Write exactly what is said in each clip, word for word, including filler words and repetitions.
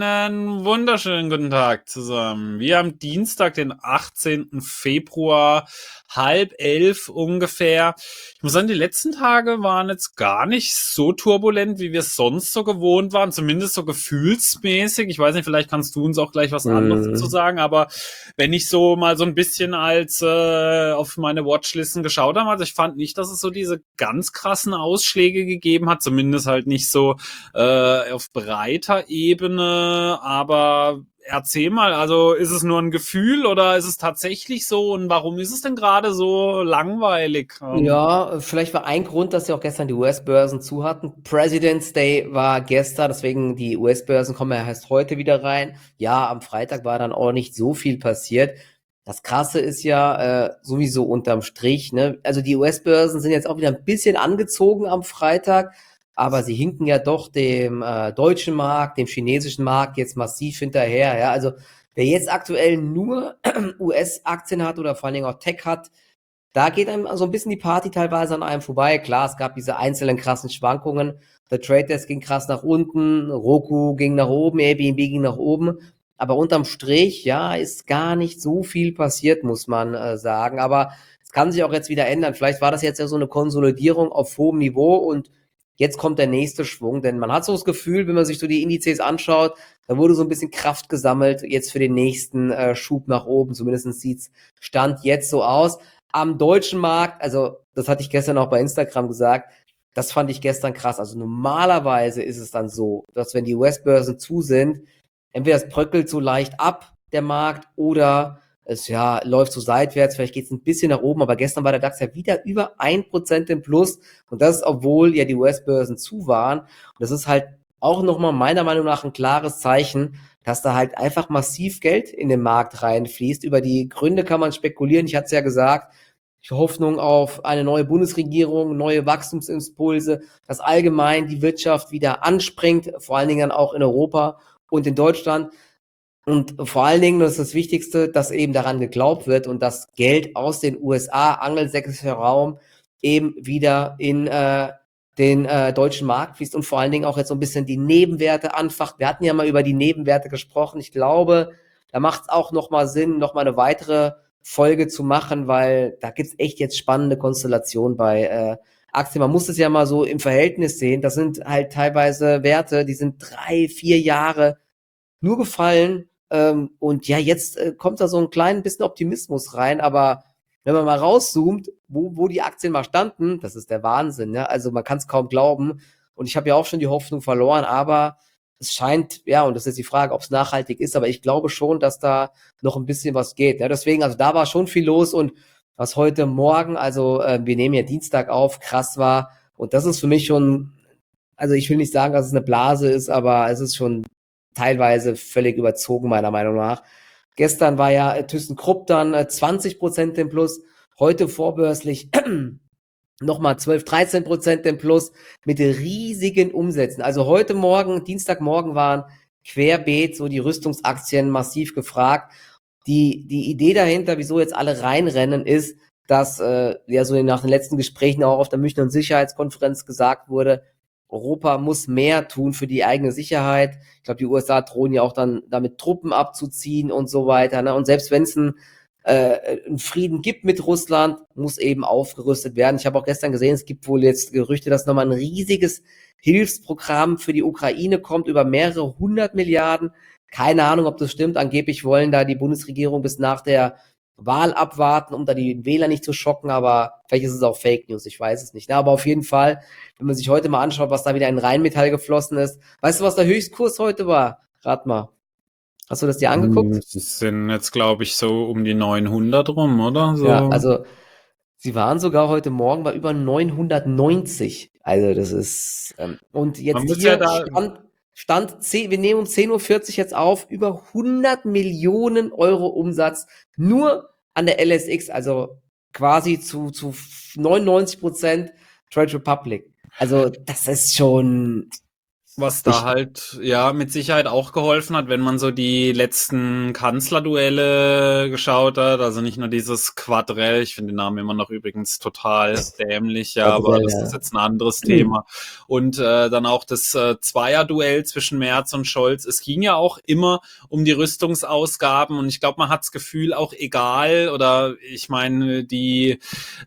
Einen wunderschönen guten Tag zusammen. Wir haben Dienstag, den achtzehnten Februar, halb elf ungefähr. Ich muss sagen, die letzten Tage waren jetzt gar nicht so turbulent, wie wir es sonst so gewohnt waren, zumindest so gefühlsmäßig. Ich weiß nicht, vielleicht kannst du uns auch gleich was anderes dazu sagen, aber wenn ich so mal so ein bisschen als äh, auf meine Watchlisten geschaut habe, also ich fand nicht, dass es so diese ganz krassen Ausschläge gegeben hat, zumindest halt nicht so äh, auf breiter Ebene, aber erzähl mal, also ist es nur ein Gefühl oder ist es tatsächlich so und warum ist es denn gerade so langweilig? Ähm, Ja, vielleicht war ein Grund, dass ja auch gestern die U S-Börsen zu hatten. President's Day war gestern, deswegen die U S-Börsen kommen ja erst heute wieder rein. Ja, am Freitag war dann auch nicht so viel passiert. Das Krasse ist ja äh, sowieso unterm Strich, ne? Also die U S-Börsen sind jetzt auch wieder ein bisschen angezogen am Freitag, aber sie hinken ja doch dem äh, deutschen Markt, dem chinesischen Markt jetzt massiv hinterher. Ja, also wer jetzt aktuell nur U S-Aktien hat oder vor allen Dingen auch Tech hat, da geht einem so ein bisschen die Party teilweise an einem vorbei. Klar, es gab diese einzelnen krassen Schwankungen. Der Trade Desk ging krass nach unten, Roku ging nach oben, Airbnb ging nach oben. Aber unterm Strich, ja, ist gar nicht so viel passiert, muss man äh, sagen. Aber es kann sich auch jetzt wieder ändern. Vielleicht war das jetzt ja so eine Konsolidierung auf hohem Niveau und jetzt kommt der nächste Schwung. Denn man hat so das Gefühl, wenn man sich so die Indizes anschaut, da wurde so ein bisschen Kraft gesammelt jetzt für den nächsten äh, Schub nach oben. Zumindest sieht's Stand jetzt so aus. Am deutschen Markt, also das hatte ich gestern auch bei Instagram gesagt, das fand ich gestern krass. Also normalerweise ist es dann so, dass wenn die U S-Börsen zu sind, entweder es bröckelt so leicht ab, der Markt, oder es ja läuft so seitwärts, vielleicht geht es ein bisschen nach oben, aber gestern war der DAX ja wieder über ein Prozent im Plus und das ist, obwohl ja die U S-Börsen zu waren. Und das ist halt auch nochmal meiner Meinung nach ein klares Zeichen, dass da halt einfach massiv Geld in den Markt reinfließt. Über die Gründe kann man spekulieren. Ich hatte es ja gesagt, die Hoffnung auf eine neue Bundesregierung, neue Wachstumsimpulse, dass allgemein die Wirtschaft wieder anspringt, vor allen Dingen auch in Europa und in Deutschland. Und vor allen Dingen, das ist das Wichtigste, dass eben daran geglaubt wird und das Geld aus den U S A, angelsächsischer Raum, eben wieder in äh, den äh, deutschen Markt fließt und vor allen Dingen auch jetzt so ein bisschen die Nebenwerte anfacht. Wir hatten ja mal über die Nebenwerte gesprochen. Ich glaube, da macht es auch nochmal Sinn, nochmal eine weitere Folge zu machen, weil da gibt's echt jetzt spannende Konstellationen bei äh, Aktien. Man muss es ja mal so im Verhältnis sehen. Das sind halt teilweise Werte, die sind drei, vier Jahre nur gefallen. Ähm, und ja, jetzt äh, kommt da so ein klein bisschen Optimismus rein, aber wenn man mal rauszoomt, wo, wo die Aktien mal standen, das ist der Wahnsinn, ne? Also man kann es kaum glauben. Und ich habe ja auch schon die Hoffnung verloren, aber es scheint, ja, und das ist die Frage, ob es nachhaltig ist, aber ich glaube schon, dass da noch ein bisschen was geht. Ja, deswegen, also da war schon viel los und was heute Morgen, also äh, wir nehmen ja Dienstag auf, krass war. Und das ist für mich schon, also ich will nicht sagen, dass es eine Blase ist, aber es ist schon teilweise völlig überzogen, meiner Meinung nach. Gestern war ja äh, ThyssenKrupp dann äh, zwanzig Prozent im Plus, heute vorbörslich nochmal zwölf, dreizehn Prozent im Plus mit riesigen Umsätzen. Also heute Morgen, Dienstagmorgen waren querbeet so die Rüstungsaktien massiv gefragt. Die, die Idee dahinter, wieso jetzt alle reinrennen, ist, dass äh, ja so nach den letzten Gesprächen auch auf der Münchner Sicherheitskonferenz gesagt wurde, Europa muss mehr tun für die eigene Sicherheit. Ich glaube, die U S A drohen ja auch dann damit Truppen abzuziehen und so weiter. Ne? Und selbst wenn es ein äh, einen Frieden gibt mit Russland, muss eben aufgerüstet werden. Ich habe auch gestern gesehen, es gibt wohl jetzt Gerüchte, dass nochmal ein riesiges Hilfsprogramm für die Ukraine kommt, über mehrere hundert Milliarden. Keine Ahnung, ob das stimmt. Angeblich wollen da die Bundesregierung bis nach der Wahl abwarten, um da die Wähler nicht zu schocken, aber vielleicht ist es auch Fake News, ich weiß es nicht. Aber auf jeden Fall, wenn man sich heute mal anschaut, was da wieder in Rheinmetall geflossen ist. Weißt du, was der Höchstkurs heute war? Rat mal. Hast du das dir angeguckt? Das sind jetzt, glaube ich, so um die neunhundert rum, oder? So. Ja, also sie waren sogar heute Morgen bei über neunhundertneunzig. Also das ist ähm, und Man jetzt muss ja hier da, stand stand zehn, wir nehmen um zehn Uhr vierzig jetzt auf, über hundert Millionen Euro Umsatz nur an der L S X, also quasi zu zu neunundneunzig Prozent Trade Republic. Also das ist schon Was da Ich, halt, ja, mit Sicherheit auch geholfen hat, wenn man so die letzten Kanzlerduelle geschaut hat. Also nicht nur dieses Quadrell, ich finde den Namen immer noch übrigens total dämlich, ja, aber Gabriel, das ist ja. jetzt ein anderes Thema. Und äh, dann auch das äh, Zweierduell zwischen Merz und Scholz. Es ging ja auch immer um die Rüstungsausgaben und ich glaube, man hat das Gefühl auch egal oder ich meine, die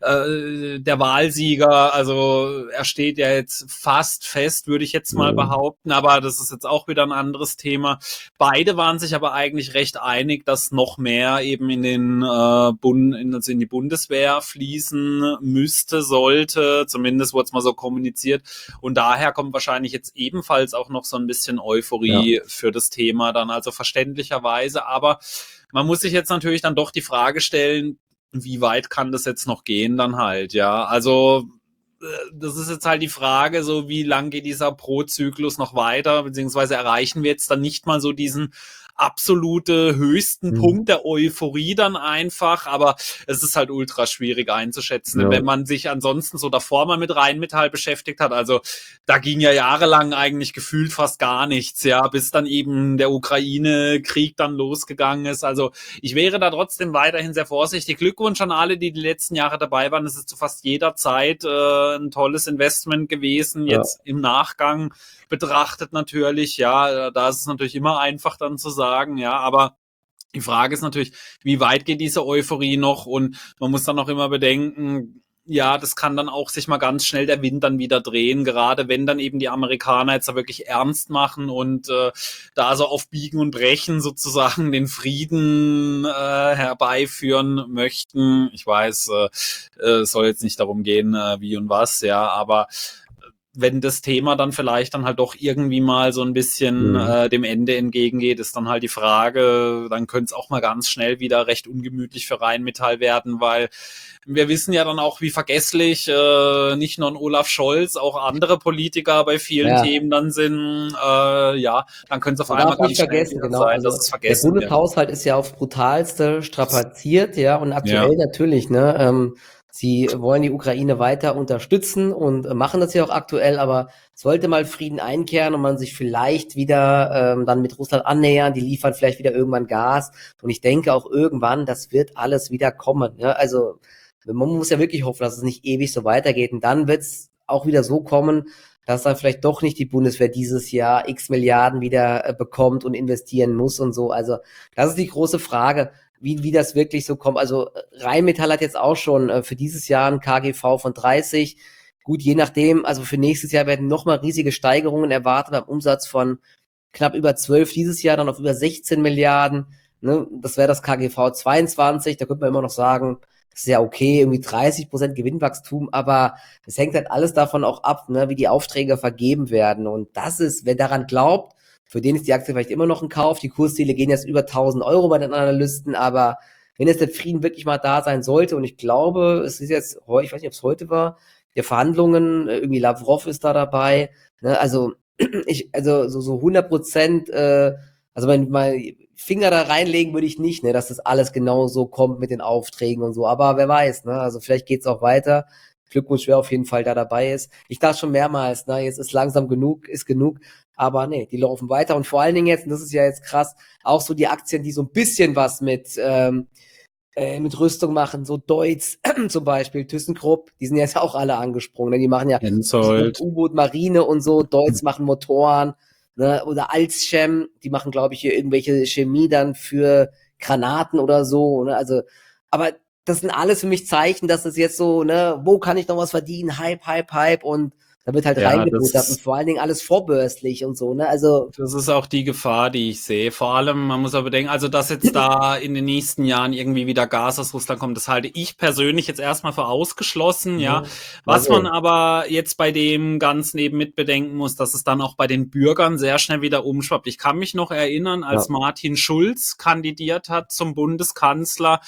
äh, der Wahlsieger, also er steht ja jetzt fast fest, würde ich jetzt mal Mhm. behaupten, aber das ist jetzt auch wieder ein anderes Thema. Beide waren sich aber eigentlich recht einig, dass noch mehr eben in den äh, Bund, in, also in die Bundeswehr fließen müsste, sollte, zumindest wurde es mal so kommuniziert und daher kommt wahrscheinlich jetzt ebenfalls auch noch so ein bisschen Ja. Euphorie für das Thema dann, also verständlicherweise, aber man muss sich jetzt natürlich dann doch die Frage stellen, wie weit kann das jetzt noch gehen dann halt, ja. Also äh, das ist jetzt halt die Frage, so wie lang geht dieser Pro-Zyklus noch weiter, beziehungsweise erreichen wir jetzt dann nicht mal so diesen absolute höchsten Mhm. Punkt der Euphorie dann einfach, aber es ist halt ultra schwierig einzuschätzen, denn Ja. wenn man sich ansonsten so davor mal mit Rheinmetall beschäftigt hat, also da ging ja jahrelang eigentlich gefühlt fast gar nichts, ja, bis dann eben der Ukraine-Krieg dann losgegangen ist, also ich wäre da trotzdem weiterhin sehr vorsichtig. Glückwunsch an alle, die die letzten Jahre dabei waren. Es ist zu fast jeder Zeit äh, ein tolles Investment gewesen. Ja. Jetzt im Nachgang betrachtet natürlich, ja, da ist es natürlich immer einfach dann zu sagen, ja, aber die Frage ist natürlich, wie weit geht diese Euphorie noch? Und man muss dann auch immer bedenken, ja, das kann dann auch sich mal ganz schnell der Wind dann wieder drehen, gerade wenn dann eben die Amerikaner jetzt da wirklich ernst machen und äh, da so auf Biegen und Brechen sozusagen den Frieden äh, herbeiführen möchten. Ich weiß, äh, es soll jetzt nicht darum gehen, äh, wie und was, ja, aber wenn das Thema dann vielleicht dann halt doch irgendwie mal so ein bisschen Mhm. äh, dem Ende entgegengeht, ist dann halt die Frage, dann könnte es auch mal ganz schnell wieder recht ungemütlich für Rheinmetall werden, weil wir wissen ja dann auch, wie vergesslich äh, nicht nur ein Olaf Scholz, auch andere Politiker bei vielen Ja. Themen dann sind. Äh, ja, dann könnte es auf Man einmal darf nicht ganz schnell vergessen, wieder genau, sein, dass also es der vergessen wird. Bundeshaushalt ist ja aufs Brutalste strapaziert, ja, und Ja. aktuell natürlich, ne, ähm, sie wollen die Ukraine weiter unterstützen und äh, machen das ja auch aktuell, aber sollte mal Frieden einkehren und man sich vielleicht wieder ähm, dann mit Russland annähern, die liefern vielleicht wieder irgendwann Gas und ich denke auch irgendwann, das wird alles wieder kommen, ja, also man muss ja wirklich hoffen, dass es nicht ewig so weitergeht und dann wird es auch wieder so kommen, dass dann vielleicht doch nicht die Bundeswehr dieses Jahr x Milliarden wieder äh, bekommt und investieren muss und so. Also das ist die große Frage, wie, wie das wirklich so kommt. Also äh, Rheinmetall hat jetzt auch schon äh, für dieses Jahr ein K G V von dreißig. Gut, je nachdem, also für nächstes Jahr werden nochmal riesige Steigerungen erwartet am Umsatz von knapp über zwölf dieses Jahr, dann auf über sechzehn Milliarden. Ne? Das wäre das K G V zweiundzwanzig, da könnte man immer noch sagen, das ist ja okay, irgendwie dreißig Prozent Gewinnwachstum, aber es hängt halt alles davon auch ab, ne, wie die Aufträge vergeben werden. Und das ist, wer daran glaubt, für den ist die Aktie vielleicht immer noch ein Kauf. Die Kursziele gehen jetzt über tausend Euro bei den Analysten, aber wenn jetzt der Frieden wirklich mal da sein sollte, und ich glaube, es ist jetzt, ich weiß nicht, ob es heute war, der Verhandlungen, äh, irgendwie Lavrov ist da dabei, ne, also ich, also so, so hundert Prozent, äh, also mein, mein Finger da reinlegen würde ich nicht, ne, dass das alles genau so kommt mit den Aufträgen und so. Aber wer weiß, ne? Also vielleicht geht's auch weiter. Glückwunsch, wer auf jeden Fall da dabei ist. Ich dachte schon mehrmals, ne, jetzt ist langsam genug, ist genug. Aber nee, die laufen weiter. Und vor allen Dingen jetzt, und das ist ja jetzt krass, auch so die Aktien, die so ein bisschen was mit, ähm, äh, mit Rüstung machen, so Deutz zum Beispiel, ThyssenKrupp, die sind jetzt auch alle angesprungen. Ne? Die machen ja Hensoldt. U-Boot, Marine und so, Deutz machen Motoren, ne? Oder Alzchem, die machen, glaube ich, hier irgendwelche Chemie dann für Granaten oder so. Ne? Also, aber das sind alles für mich Zeichen, dass es jetzt so, ne, wo kann ich noch was verdienen? Hype, Hype, Hype und da wird halt Ja, reingebuttert und das vor allen Dingen alles vorbörslich und so, ne? Also, Das ist auch die Gefahr, die ich sehe. Vor allem, man muss aber bedenken, also dass jetzt da in den nächsten Jahren irgendwie wieder Gas aus Russland kommt, das halte ich persönlich jetzt erstmal für ausgeschlossen, ja. mhm. Mal Was man sehen. aber jetzt bei dem Ganzen eben mitbedenken muss, dass es dann auch bei den Bürgern sehr schnell wieder umschwappt. Ich kann mich noch erinnern, Ja. als Martin Schulz kandidiert hat zum Bundeskanzler,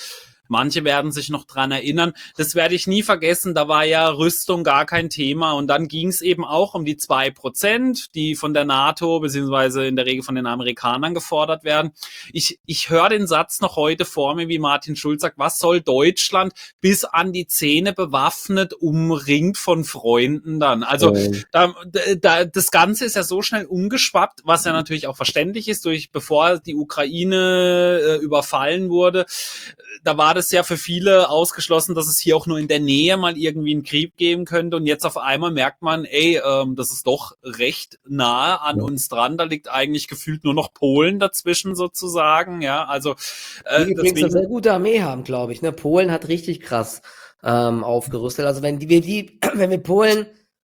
Manche werden sich noch dran erinnern. Das werde ich nie vergessen. Da war ja Rüstung gar kein Thema. Und dann ging es eben auch um die zwei Prozent, die von der NATO beziehungsweise in der Regel von den Amerikanern gefordert werden. Ich, ich höre den Satz noch heute vor mir, wie Martin Schulz sagt, was soll Deutschland bis an die Zähne bewaffnet, umringt von Freunden dann? Also Ähm, da, da, das Ganze ist ja so schnell umgeschwappt, was ja natürlich auch verständlich ist, durch bevor die Ukraine äh, überfallen wurde. Da war das ja für viele ausgeschlossen, dass es hier auch nur in der Nähe mal irgendwie einen Krieg geben könnte. Und jetzt auf einmal merkt man, ey, ähm, das ist doch recht nahe an Ja. uns dran. Da liegt eigentlich gefühlt nur noch Polen dazwischen sozusagen. Ja, also äh, die übrigens eine deswegen. sehr gute Armee haben, glaube ich. Ne? Polen hat richtig krass ähm, aufgerüstet. Also wenn die, wir die, wenn wir Polen,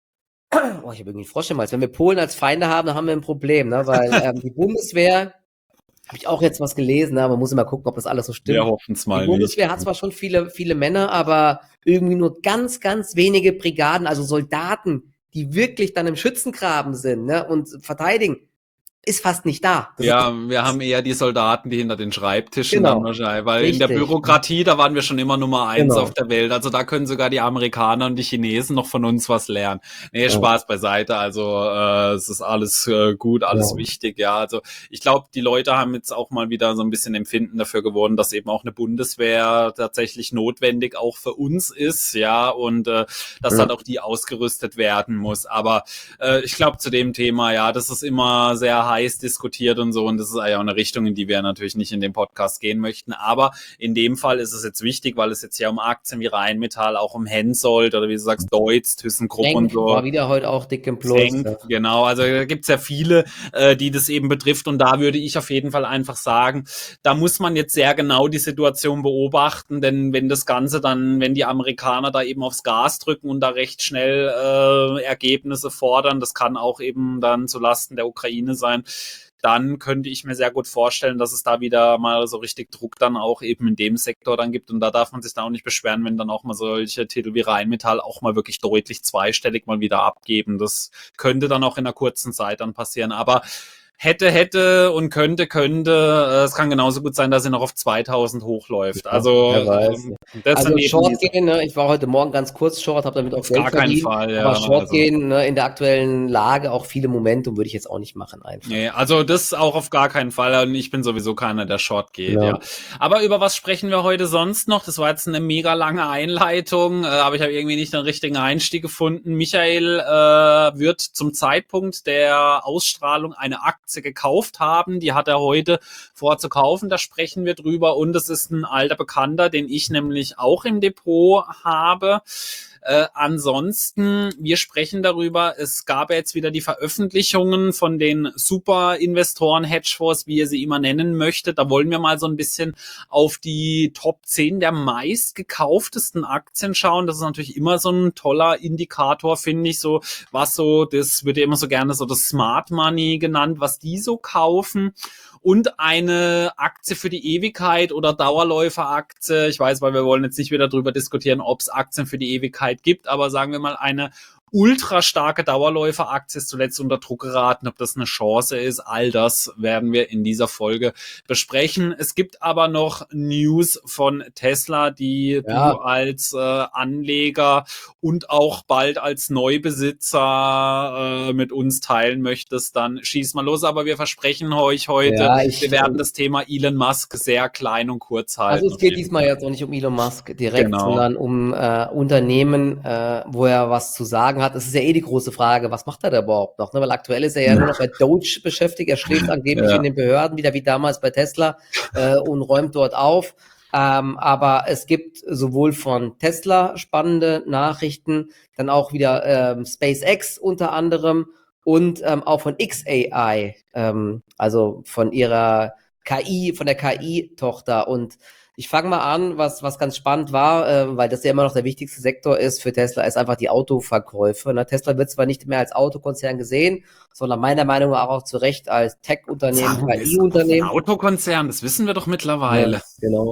oh, ich habe irgendwie einen Frosch im Hals. Wenn wir Polen als Feinde haben, dann haben wir ein Problem, ne? Weil ähm, die Bundeswehr, habe ich auch jetzt was gelesen, ne? Man muss immer gucken, ob das alles so Wir stimmt. hoffen es Die mal nicht. Bundeswehr hat zwar schon viele, viele Männer, aber irgendwie nur ganz, ganz wenige Brigaden, also Soldaten, die wirklich dann im Schützengraben sind, ne, und verteidigen, ist fast nicht da. Das ist Ja, wir haben eher die Soldaten, die hinter den Schreibtischen Genau. dann wahrscheinlich, weil in der Richtig. Bürokratie, da waren wir schon immer Nummer eins Genau. auf der Welt. Also da können sogar die Amerikaner und die Chinesen noch von uns was lernen. Nee, Ja. Spaß beiseite. Also äh, es ist alles äh, gut, alles Ja. wichtig. Ja, also ich glaube, die Leute haben jetzt auch mal wieder so ein bisschen Empfinden dafür gewonnen, dass eben auch eine Bundeswehr tatsächlich notwendig auch für uns ist. Ja, und äh, dass Ja. halt auch die ausgerüstet werden muss. Aber äh, ich glaube, zu dem Thema, ja, das ist immer sehr heiß diskutiert und so, und das ist ja auch eine Richtung, in die wir natürlich nicht in dem Podcast gehen möchten, aber in dem Fall ist es jetzt wichtig, weil es jetzt ja um Aktien wie Rheinmetall, auch um Hensoldt oder wie du sagst, Deutz, ThyssenKrupp und Denk so. war wieder heute auch dick im Plus. Denk, Ja. genau, also da gibt's ja viele, äh, die das eben betrifft, und da würde ich auf jeden Fall einfach sagen, da muss man jetzt sehr genau die Situation beobachten, denn wenn das Ganze dann, wenn die Amerikaner da eben aufs Gas drücken und da recht schnell äh, Ergebnisse fordern, das kann auch eben dann zulasten der Ukraine sein, dann könnte ich mir sehr gut vorstellen, dass es da wieder mal so richtig Druck dann auch eben in dem Sektor dann gibt, und da darf man sich dann auch nicht beschweren, wenn dann auch mal solche Titel wie Rheinmetall auch mal wirklich deutlich zweistellig mal wieder abgeben. Das könnte dann auch in einer kurzen Zeit dann passieren, aber hätte, hätte und könnte, könnte, äh, es kann genauso gut sein, dass sie noch auf zweitausend hochläuft. Also, Wer weiß. ähm, das Also sind eben Short diese- gehen, ne? Ich war heute Morgen ganz kurz Short, habe damit auch Auf Geld gar keinen verdient. Fall, ja, aber Short also- gehen, ne, in der aktuellen Lage auch viele Momentum würde ich jetzt auch nicht machen einfach. Nee, also das auch auf gar keinen Fall, und ich bin sowieso keiner, der Short geht, Ja. ja. Aber über was sprechen wir heute sonst noch? Das war jetzt eine mega lange Einleitung, äh, aber ich habe irgendwie nicht den richtigen Einstieg gefunden. Michael äh, wird zum Zeitpunkt der Ausstrahlung eine Aktie gekauft haben, die hat er heute vor zu kaufen, da sprechen wir drüber, und es ist ein alter Bekannter, den ich nämlich auch im Depot habe. Äh, ansonsten, wir sprechen darüber, es gab ja jetzt wieder die Veröffentlichungen von den Super-Investoren, Hedgefonds, wie ihr sie immer nennen möchtet. Da wollen wir mal so ein bisschen auf die Top zehn der meistgekauftesten Aktien schauen. Das ist natürlich immer so ein toller Indikator, finde ich, so was so, das wird ja immer so gerne so das Smart Money genannt, was die so kaufen. Und eine Aktie für die Ewigkeit oder Dauerläuferaktie. Ich weiß, weil wir wollen jetzt nicht wieder darüber diskutieren, ob es Aktien für die Ewigkeit gibt, aber sagen wir mal eine ultra starke Dauerläuferaktie ist zuletzt unter Druck geraten, ob das eine Chance ist. All das werden wir in dieser Folge besprechen. Es gibt aber noch News von Tesla, die Ja. du als äh, Anleger und auch bald als Neubesitzer äh, mit uns teilen möchtest. Dann schieß mal los, aber wir versprechen euch heute, Ja, ich- wir werden das Thema Elon Musk sehr klein und kurz halten. Also es geht diesmal jetzt auch nicht um Elon Musk direkt, Genau. sondern um äh, Unternehmen, äh, wo er was zu sagen hat. Es ist ja eh die große Frage, was macht er da überhaupt noch? Ne? Weil aktuell ist er ja, Ja. nur noch bei Doge beschäftigt. Er schläft angeblich Ja. in den Behörden, wieder wie damals bei Tesla, äh, und räumt dort auf. Ähm, aber es gibt sowohl von Tesla spannende Nachrichten, dann auch wieder ähm, SpaceX unter anderem und ähm, auch von X A I, ähm, also von ihrer K I, von der K I-Tochter. Und ich fange mal an, was, was ganz spannend war, äh, weil das ja immer noch der wichtigste Sektor ist für Tesla, ist einfach die Autoverkäufe. Ne? Tesla wird zwar nicht mehr als Autokonzern gesehen, sondern meiner Meinung nach auch zu Recht als Tech-Unternehmen, Warum ist K I-Unternehmen. ein Autokonzern, das wissen wir doch mittlerweile. Ja, genau.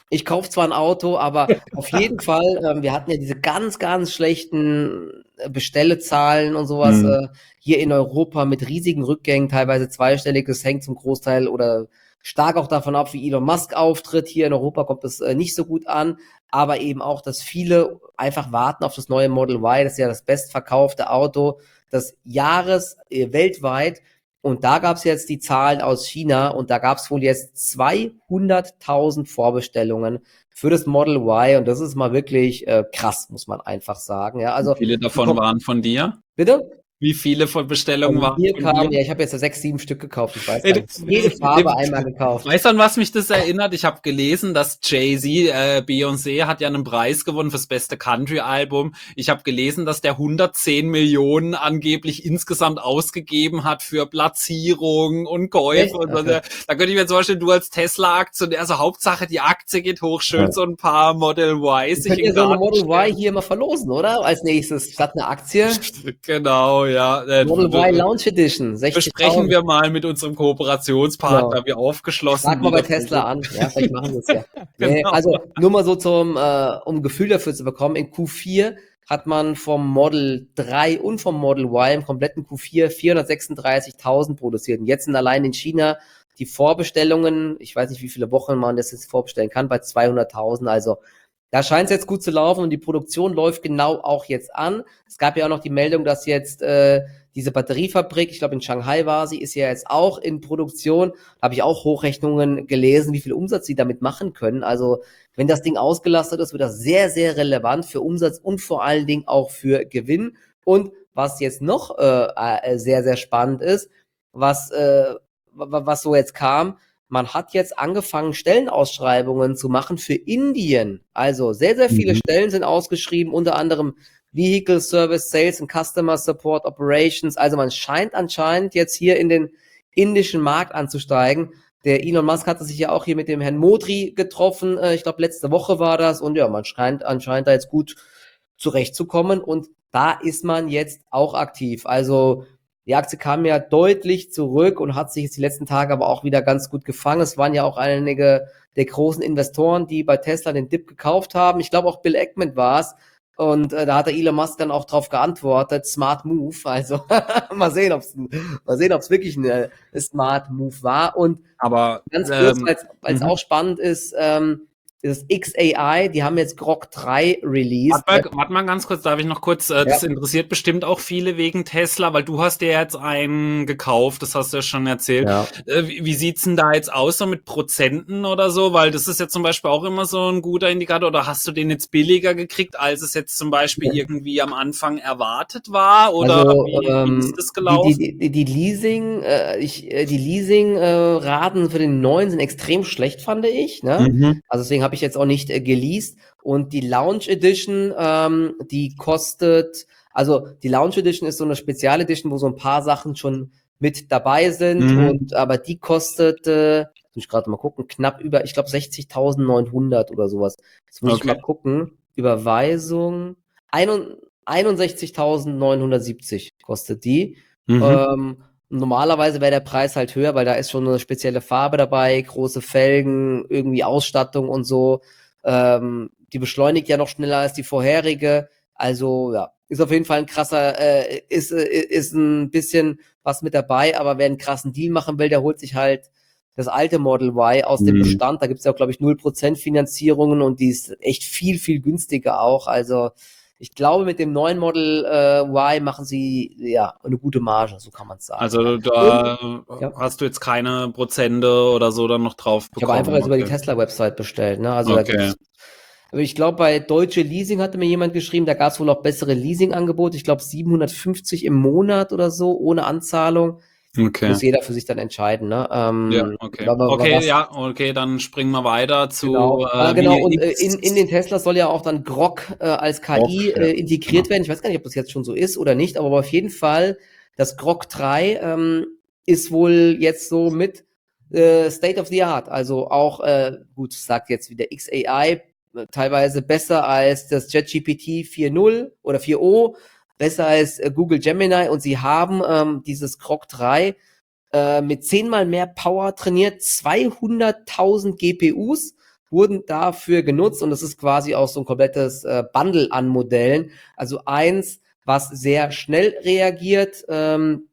Ich kaufe zwar ein Auto, aber auf jeden Fall, ähm, wir hatten ja diese ganz, ganz schlechten äh, Bestellezahlen und sowas Hm. äh, hier in Europa mit riesigen Rückgängen, teilweise zweistellig. Das hängt zum Großteil oder stark auch davon ab, wie Elon Musk auftritt. Hier in Europa kommt es äh, nicht so gut an, aber eben auch, dass viele einfach warten auf das neue Model Y. Das ist ja das bestverkaufte Auto des Jahres äh, weltweit. Und da gab es jetzt die Zahlen aus China und da gab es wohl jetzt zweihunderttausend Vorbestellungen für das Model Y und das ist mal wirklich äh, krass, muss man einfach sagen. Ja, also Wie viele davon waren von dir? bitte? Wie viele von Bestellungen Von waren mir von dir? kam, ja, ich habe jetzt sechs, sieben Stück gekauft, ich weiß Ey, gar du- nicht. Jede Farbe einmal gekauft. Weißt du, an was mich das erinnert? Ich habe gelesen, dass Jay-Z, äh, Beyoncé hat ja einen Preis gewonnen fürs beste Country-Album. Ich habe gelesen, dass der hundertzehn Millionen angeblich insgesamt ausgegeben hat für Platzierungen und Käufe. Echt? Und so. Okay. Da könnte ich mir zum Beispiel, du als Tesla-Aktionär, also Hauptsache die Aktie geht hoch, schön Ja. so ein paar Model Y Wir sich können in ja so eine Garten Model stellen. Y hier mal verlosen, oder? Als nächstes, statt eine Aktie. Genau, ja. Äh, Model Y Launch Edition, Besprechen sechzigtausend. wir mal mit unserem Kooperationspartner, Genau. wie aufgeschlossen Frag mal die bei dafür Tesla sind. an, ja, vielleicht machen sie es ja. Nee, Genau. also nur mal so zum, äh, um ein Gefühl dafür zu bekommen, in Q vier hat man vom Model drei und vom Model Y im kompletten Q vier vierhundertsechsunddreißigtausend produziert. Und jetzt sind allein in China die Vorbestellungen, ich weiß nicht, wie viele Wochen man das jetzt vorbestellen kann, bei zweihunderttausend. Also da scheint es jetzt gut zu laufen und die Produktion läuft genau auch jetzt an. Es gab ja auch noch die Meldung, dass jetzt äh, diese Batteriefabrik, ich glaube in Shanghai war sie, ist ja jetzt auch in Produktion. Da habe ich auch Hochrechnungen gelesen, wie viel Umsatz sie damit machen können. Also wenn das Ding ausgelastet ist, wird das sehr, sehr relevant für Umsatz und vor allen Dingen auch für Gewinn. Und was jetzt noch äh, äh, sehr, sehr spannend ist, was, äh, was so jetzt kam, man hat jetzt angefangen, Stellenausschreibungen zu machen für Indien. Also sehr, sehr viele Mhm. Stellen sind ausgeschrieben, unter anderem Vehicle Service, Sales and Customer Support Operations. Also man scheint anscheinend jetzt hier in den indischen Markt anzusteigen. Der Elon Musk hatte sich ja auch hier mit dem Herrn Modri getroffen. Äh, ich glaube, letzte Woche war das. Und ja, man scheint anscheinend da jetzt gut zurechtzukommen. Und da ist man jetzt auch aktiv. Also die Aktie kam ja deutlich zurück und hat sich jetzt die letzten Tage aber auch wieder ganz gut gefangen. Es waren ja auch einige der großen Investoren, die bei Tesla den Dip gekauft haben. Ich glaube auch Bill Ackman war es. Und äh, da hat der Elon Musk dann auch drauf geantwortet, Smart Move. Also mal sehen, ob es mal sehen, ob es wirklich ein äh, Smart Move war. Und Aber ganz kurz, ähm, weil es mhm. auch spannend ist, ähm, das X A I, die haben jetzt Grok drei released. Warte mal, warte mal ganz kurz, darf ich noch kurz, äh, das Ja. interessiert bestimmt auch viele wegen Tesla, weil du hast dir jetzt einen gekauft, das hast du ja schon erzählt. Ja. Äh, wie, wie sieht's denn da jetzt aus, so mit Prozenten oder so? Weil das ist ja zum Beispiel auch immer so ein guter Indikator. Oder hast du den jetzt billiger gekriegt, als es jetzt zum Beispiel Ja. irgendwie am Anfang erwartet war? Oder Also wie, wie ähm, ist das gelaufen? die, die, die, die Leasing, äh, ich, äh, die Leasing äh, Raten für den neuen sind extrem schlecht, fand ich. Ne? Mhm. Also deswegen habe ich jetzt auch nicht äh, geleast. Und die Lounge Edition, ähm, die kostet, also die Lounge Edition ist so eine Spezialedition, wo so ein paar Sachen schon mit dabei sind. Mhm. Und aber die kostet, äh, muss ich gerade mal gucken, knapp über, ich glaube sechzigtausendneunhundert oder sowas. Jetzt muss ich Okay. mal gucken. Überweisung. einundsechzigtausendneunhundertsiebzig kostet die. Mhm. Ähm, normalerweise wäre der Preis halt höher, weil da ist schon eine spezielle Farbe dabei, große Felgen, irgendwie Ausstattung und so. Ähm, die beschleunigt ja noch schneller als die vorherige. Also ja, ist auf jeden Fall ein krasser, äh, ist, äh, ist ein bisschen was mit dabei, aber wer einen krassen Deal machen will, der holt sich halt das alte Model Y aus dem Mhm. Bestand. Da gibt's ja, glaube ich, null Prozent Finanzierungen und die ist echt viel, viel günstiger auch. Also ich glaube, mit dem neuen Model äh, Y machen sie ja eine gute Marge, so kann man es sagen. Also da ja. hast du jetzt keine Prozente oder so dann noch drauf Ich habe einfach bekommen. jetzt über die Okay. Tesla-Website bestellt. Ne? Also da Okay. gibt's, aber ich glaube, bei Deutsche Leasing hatte mir jemand geschrieben, da gab es wohl auch bessere Leasing-Angebote. Ich glaube siebenhundertfünfzig im Monat oder so, ohne Anzahlung. Okay. Muss jeder für sich dann entscheiden. Ne? Ähm, Ja, okay. aber- aber Okay, was- ja, okay, dann springen wir weiter zu Genau, äh, ah, genau. wie und äh, X- in, in den Tesla soll ja auch dann Grok äh, als K I Grok, ja, äh, integriert genau. werden. Ich weiß gar nicht, ob das jetzt schon so ist oder nicht, aber auf jeden Fall, das Grok drei ähm, ist wohl jetzt so mit äh, State of the Art. Also auch, äh, gut, sagt jetzt wieder X A I, äh, teilweise besser als das ChatGPT vier Punkt null oder vier Punkt O, besser als äh, Google Gemini und sie haben ähm, dieses Grok drei äh, mit zehnmal mehr Power trainiert, zweihunderttausend G P Us, wurden dafür genutzt und das ist quasi auch so ein komplettes äh, Bundle an Modellen. Also eins, was sehr schnell reagiert, ähm,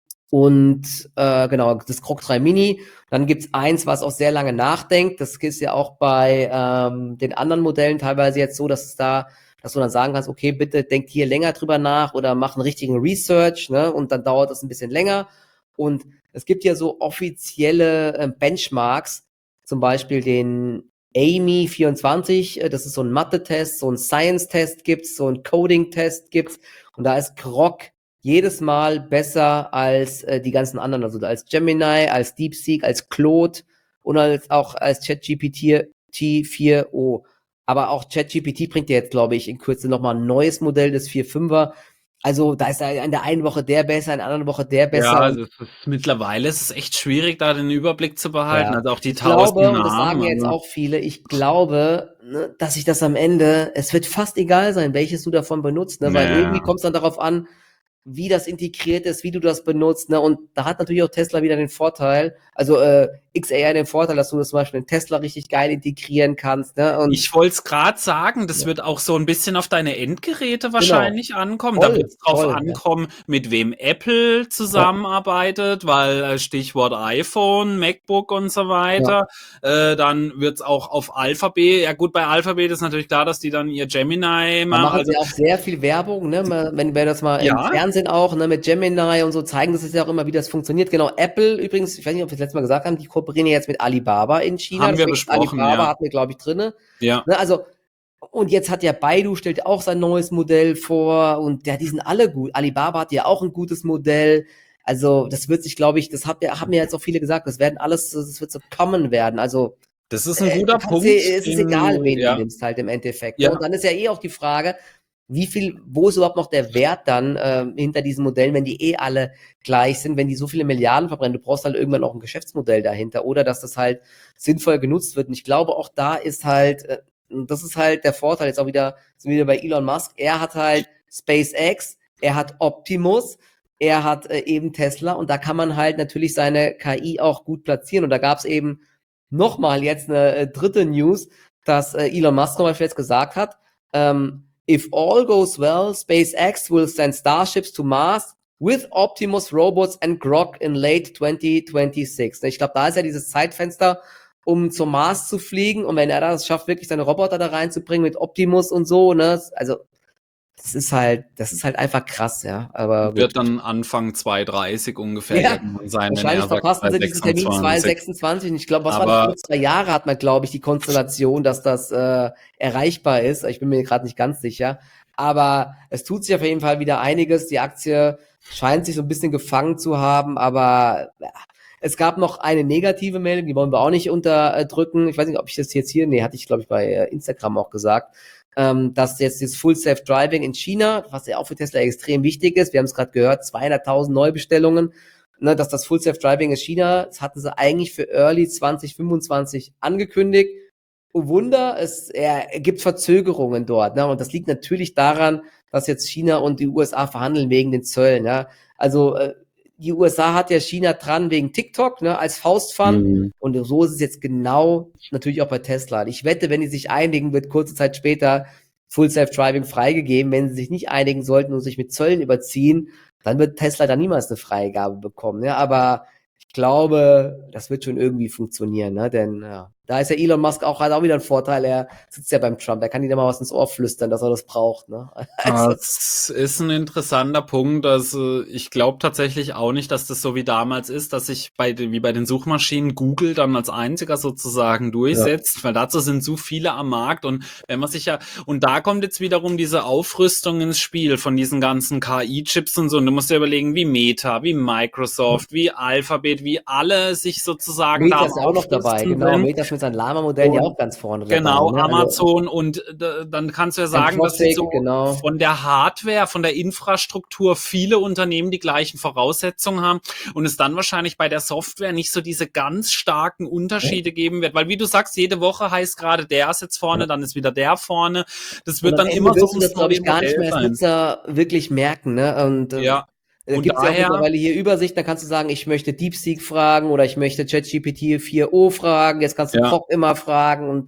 und äh, genau, das Grok drei Mini. Dann gibt's eins, was auch sehr lange nachdenkt. Das ist ja auch bei ähm, den anderen Modellen teilweise jetzt so, dass es da, dass du dann sagen kannst, okay, bitte denkt hier länger drüber nach oder mach einen richtigen Research, ne? Und dann dauert das ein bisschen länger. Und es gibt ja so offizielle äh, Benchmarks, zum Beispiel den A M I vierundzwanzig, äh, das ist so ein Mathe-Test, so ein Science-Test gibt's, so ein Coding-Test gibt's. Und da ist Grok jedes Mal besser als äh, die ganzen anderen, also als Gemini, als DeepSeek, als Claude und als, auch als ChatGPT vier o. Aber auch ChatGPT bringt ja jetzt, glaube ich, in Kürze nochmal ein neues Modell, das vier Punkt fünfer. Also da ist in der einen Woche der besser, in der anderen Woche der besser. Ja, also es ist, mittlerweile ist es echt schwierig, da den Überblick zu behalten. Ja. Also auch die Ich glaube, tausend und das sagen Namen. jetzt Also, auch viele, ich glaube, ne, dass sich das am Ende, es wird fast egal sein, welches du davon benutzt, ne, weil Ja. irgendwie kommt es dann darauf an, wie das integriert ist, wie du das benutzt, ne? Und da hat natürlich auch Tesla wieder den Vorteil, also äh, X A I den Vorteil, dass du das zum Beispiel in Tesla richtig geil integrieren kannst, ne? Und ich wollte es gerade sagen, das Ja. wird auch so ein bisschen auf deine Endgeräte wahrscheinlich ankommen. Voll, Da wird es drauf voll, ja. ankommen, mit wem Apple zusammenarbeitet, weil äh, Stichwort iPhone, MacBook und so weiter. Äh, dann wird es auch auf Alphabet, ja gut, bei Alphabet ist natürlich klar, dass die dann ihr Gemini Da machen. machen Also, sie auch sehr viel Werbung, ne? Mal- Wenn wir das mal im Ja. Fernsehen auch, ne, mit Gemini und so zeigen, das ist ja auch immer, wie das funktioniert. Genau, Apple übrigens, ich weiß nicht, ob wir das letzte Mal gesagt haben, die kooperieren ja jetzt mit Alibaba in China. Haben wir Deswegen besprochen, Alibaba ja. hatten wir, glaube ich, drinne. Ja. Ne, also, und jetzt hat ja Baidu, stellt auch sein neues Modell vor und ja, die sind alle gut. Alibaba hat ja auch ein gutes Modell. Also, das wird sich, glaube ich, das hat ja, haben ja jetzt auch viele gesagt, das werden alles, das wird so common werden. Also, Das ist ein äh, guter du kannst Punkt. dir- es ist den egal, du- wen ja. du nimmst halt im Endeffekt. Ja. Ne? Und dann ist ja eh auch die Frage, wie viel, wo ist überhaupt noch der Wert dann äh, hinter diesen Modellen, wenn die eh alle gleich sind, wenn die so viele Milliarden verbrennen, du brauchst halt irgendwann auch ein Geschäftsmodell dahinter oder dass das halt sinnvoll genutzt wird. Und ich glaube, auch da ist halt, äh, das ist halt der Vorteil, jetzt auch wieder, sind wir wieder bei Elon Musk, er hat halt SpaceX, er hat Optimus, er hat äh, eben Tesla und da kann man halt natürlich seine K I auch gut platzieren. Und da gab es eben nochmal jetzt eine äh, dritte News, dass äh, Elon Musk zum Beispiel jetzt gesagt hat, ähm, if all goes well, SpaceX will send Starships to Mars with Optimus Robots and Grok in late twenty twenty-six. Ich glaube, da ist ja dieses Zeitfenster, um zum Mars zu fliegen. Und wenn er das schafft, wirklich seine Roboter da reinzubringen mit Optimus und so, ne, also das ist halt, das ist halt einfach krass, ja. Aber gut. Wird dann Anfang zwanzig dreißig ungefähr Ja, irgendwann sein, wenn wahrscheinlich er sagt verpassen sie diesen Termin zweitausendsechsundzwanzig. zwanzig sechsundzwanzig. Und ich glaube, was war Aber- das? Zwei Jahre hat man, glaube ich, die Konstellation, dass das äh, erreichbar ist. Ich bin mir gerade nicht ganz sicher. Aber es tut sich auf jeden Fall wieder einiges. Die Aktie scheint sich so ein bisschen gefangen zu haben, aber ja, es gab noch eine negative Meldung, die wollen wir auch nicht unterdrücken. Ich weiß nicht, ob ich das jetzt hier, nee, hatte ich, glaube ich, bei äh, Instagram auch gesagt, ähm, dass jetzt das Full Self Driving in China, was ja auch für Tesla extrem wichtig ist, wir haben es gerade gehört, zweihunderttausend Neubestellungen, ne, dass das Full Self Driving in China, das hatten sie eigentlich für Early zwanzig fünfundzwanzig angekündigt. Oh Wunder, es er, gibt Verzögerungen dort, ne, und das liegt natürlich daran, dass jetzt China und die U S A verhandeln wegen den Zöllen, ne. Also äh, die U S A hat ja China dran wegen TikTok, ne, als Faustpfand. Mhm. Und so ist es jetzt genau natürlich auch bei Tesla. Ich wette, wenn die sich einigen, wird kurze Zeit später Full Self-Driving freigegeben. Wenn sie sich nicht einigen sollten und sich mit Zöllen überziehen, dann wird Tesla da niemals eine Freigabe bekommen. Ja, aber ich glaube, das wird schon irgendwie funktionieren, ne? Denn ja, da ist ja Elon Musk auch, hat auch wieder einen Vorteil. Er sitzt ja beim Trump. Er kann ihm da mal was ins Ohr flüstern, dass er das braucht, ne? Also, Das ist ein interessanter Punkt. Also ich glaube tatsächlich auch nicht, dass das so wie damals ist, dass sich bei den, wie bei den Suchmaschinen Google dann als einziger sozusagen durchsetzt, weil dazu sind so viele am Markt und wenn man sich ja, und da kommt jetzt wiederum diese Aufrüstung ins Spiel von diesen ganzen K I-Chips und so. Und du musst dir überlegen, wie Meta, wie Microsoft, wie Alphabet, wie alle sich sozusagen Meta da ist ja auch noch dabei, aufrüsten genau. sind. Meta ist mit seinen Lama-Modellen ja Und auch ganz vorne Genau, dabei. Ne? Also, Amazon und äh, dann kannst du ja sagen, dass sie Anthropic, so genau. von der Hardware, von der Infrastruktur viele Unternehmen die gleichen Voraussetzungen haben und es dann wahrscheinlich bei der Software nicht so diese ganz starken Unterschiede geben wird, weil wie du sagst, jede Woche heißt gerade der ist jetzt vorne, dann ist wieder der vorne. Das wird Und am dann Ende immer so wirst du das, ums glaube neue ich, gar nicht Modell mehr als sein. Nutzer wirklich merken, ne? Und äh, Ja. da Und gibt es ja auch daher- mittlerweile hier Übersicht, da kannst du sagen, ich möchte DeepSeek fragen oder ich möchte ChatGPT vier o fragen, jetzt kannst du Ja. Grok immer fragen und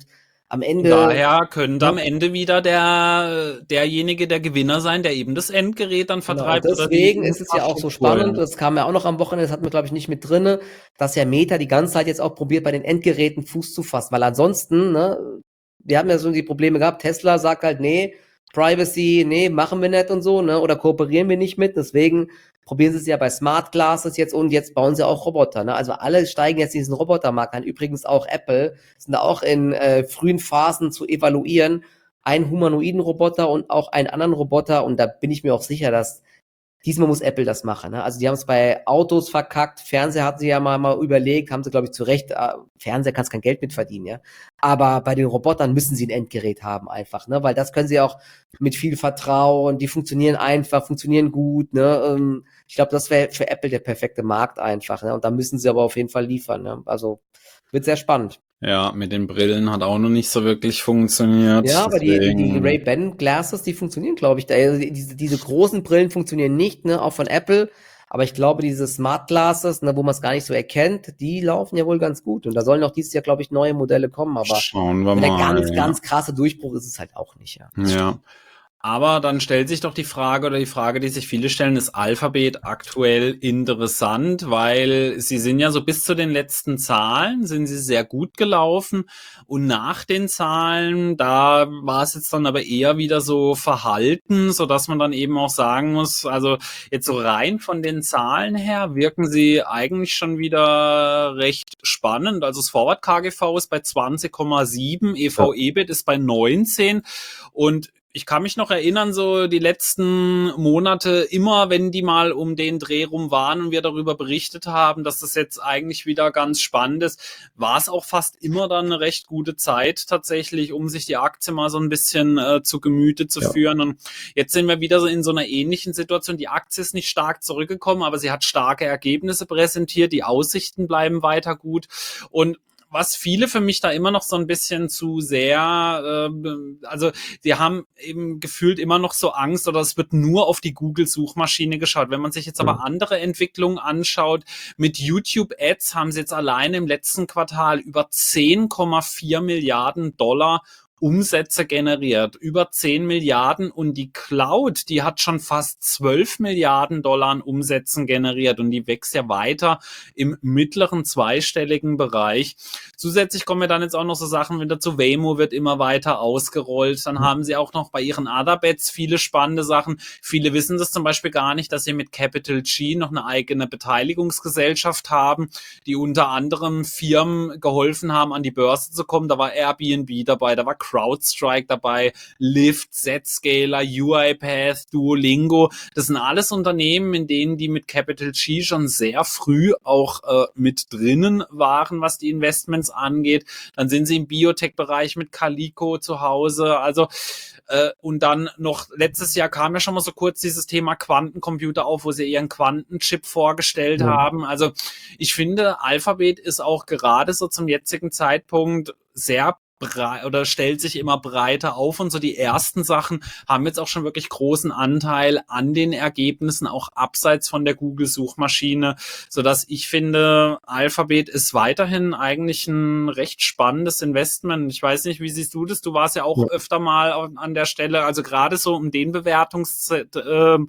am Ende. Daher könnte Ja. am Ende wieder der derjenige der Gewinner sein, der eben das Endgerät dann Genau, und vertreibt oder die deswegen ist es ja auch so Infrastruktur, spannend, ja. das kam ja auch noch am Wochenende, das hatten wir, glaube ich, nicht mit drinne, dass ja Meta die ganze Zeit jetzt auch probiert, bei den Endgeräten Fuß zu fassen, weil ansonsten, ne, wir haben ja so die Probleme gehabt, Tesla sagt halt, nee, Privacy, nee, machen wir nicht und so, ne, oder kooperieren wir nicht mit, deswegen probieren sie es ja bei Smart Glasses jetzt und jetzt bauen sie auch Roboter, ne, also alle steigen jetzt in diesen Robotermarkt ein, übrigens auch Apple, sind da auch in äh, frühen Phasen zu evaluieren, einen humanoiden Roboter und auch einen anderen Roboter, und da bin ich mir auch sicher, dass diesmal muss Apple das machen. Ne? Also die haben es bei Autos verkackt, Fernseher hatten sie ja mal, mal überlegt, haben sie, glaube ich, zu Recht, äh, Fernseher kannst kein Geld mit verdienen, ja. Aber bei den Robotern müssen sie ein Endgerät haben einfach, ne? Weil das können sie auch mit viel Vertrauen, die funktionieren einfach, funktionieren gut, ne? Ähm, ich glaube, das wäre für Apple der perfekte Markt einfach, ne? Und da müssen sie aber auf jeden Fall liefern, ne? Also wird sehr spannend. Ja, mit den Brillen hat auch noch nicht so wirklich funktioniert. Ja, aber die, die, die Deswegen, Ray-Ban Glasses, die funktionieren, glaube ich. Da, also diese, diese großen Brillen funktionieren nicht, ne, auch von Apple. Aber ich glaube, diese Smart Glasses, ne, wo man es gar nicht so erkennt, die laufen ja wohl ganz gut. Und da sollen auch dieses Jahr, glaube ich, neue Modelle kommen. Aber schauen wir so der mal, ganz, ja. ganz krasse Durchbruch ist es halt auch nicht, ja. Ja. Aber dann stellt sich doch die Frage, oder die Frage, die sich viele stellen, ist Alphabet aktuell interessant, weil sie sind ja so bis zu den letzten Zahlen, sind sie sehr gut gelaufen, und nach den Zahlen, da war es jetzt dann aber eher wieder so verhalten, sodass man dann eben auch sagen muss, also jetzt so rein von den Zahlen her wirken sie eigentlich schon wieder recht spannend. Also das Forward K G V ist bei zwanzig Komma sieben, E V/E B I T ist bei neunzehn, und ich kann mich noch erinnern, so die letzten Monate, immer wenn die mal um den Dreh rum waren und wir darüber berichtet haben, dass das jetzt eigentlich wieder ganz spannend ist, war es auch fast immer dann eine recht gute Zeit tatsächlich, um sich die Aktie mal so ein bisschen äh, zu Gemüte zu Ja. führen. Und jetzt sind wir wieder so in so einer ähnlichen Situation. Die Aktie ist nicht stark zurückgekommen, aber sie hat starke Ergebnisse präsentiert. Die Aussichten bleiben weiter gut. Und was viele für mich da immer noch so ein bisschen zu sehr, äh, also sie haben eben gefühlt immer noch so Angst, oder es wird nur auf die Google-Suchmaschine geschaut. Wenn man sich jetzt aber Mhm. andere Entwicklungen anschaut, mit YouTube-Ads haben sie jetzt alleine im letzten Quartal über zehn Komma vier Milliarden Dollar Umsätze generiert, über zehn Milliarden, und die Cloud, die hat schon fast zwölf Milliarden Dollar an Umsätzen generiert, und die wächst ja weiter im mittleren zweistelligen Bereich. Zusätzlich kommen wir dann jetzt auch noch so Sachen wieder zu Waymo, wird immer weiter ausgerollt. Dann haben sie auch noch bei ihren Other Bets viele spannende Sachen. Viele wissen das zum Beispiel gar nicht, dass sie mit Capital G noch eine eigene Beteiligungsgesellschaft haben, die unter anderem Firmen geholfen haben, an die Börse zu kommen. Da war Airbnb dabei, da war CrowdStrike dabei, Lyft, Zscaler, UiPath, Duolingo. Das sind alles Unternehmen, in denen die mit Capital G schon sehr früh auch äh, mit drinnen waren, was die Investments angeht. Dann sind sie im Biotech-Bereich mit Calico zu Hause. Also äh, und dann noch letztes Jahr kam ja schon mal so kurz dieses Thema Quantencomputer auf, wo sie ihren Quantenchip vorgestellt Mhm. haben. Also ich finde, Alphabet ist auch gerade so zum jetzigen Zeitpunkt sehr brei- oder stellt sich immer breiter auf, und so die ersten Sachen haben jetzt auch schon wirklich großen Anteil an den Ergebnissen, auch abseits von der Google-Suchmaschine, sodass ich finde, Alphabet ist weiterhin eigentlich ein recht spannendes Investment. Ich weiß nicht, wie siehst du das? Du warst ja auch Ja. öfter mal an der Stelle, also gerade so um den Bewertungs äh,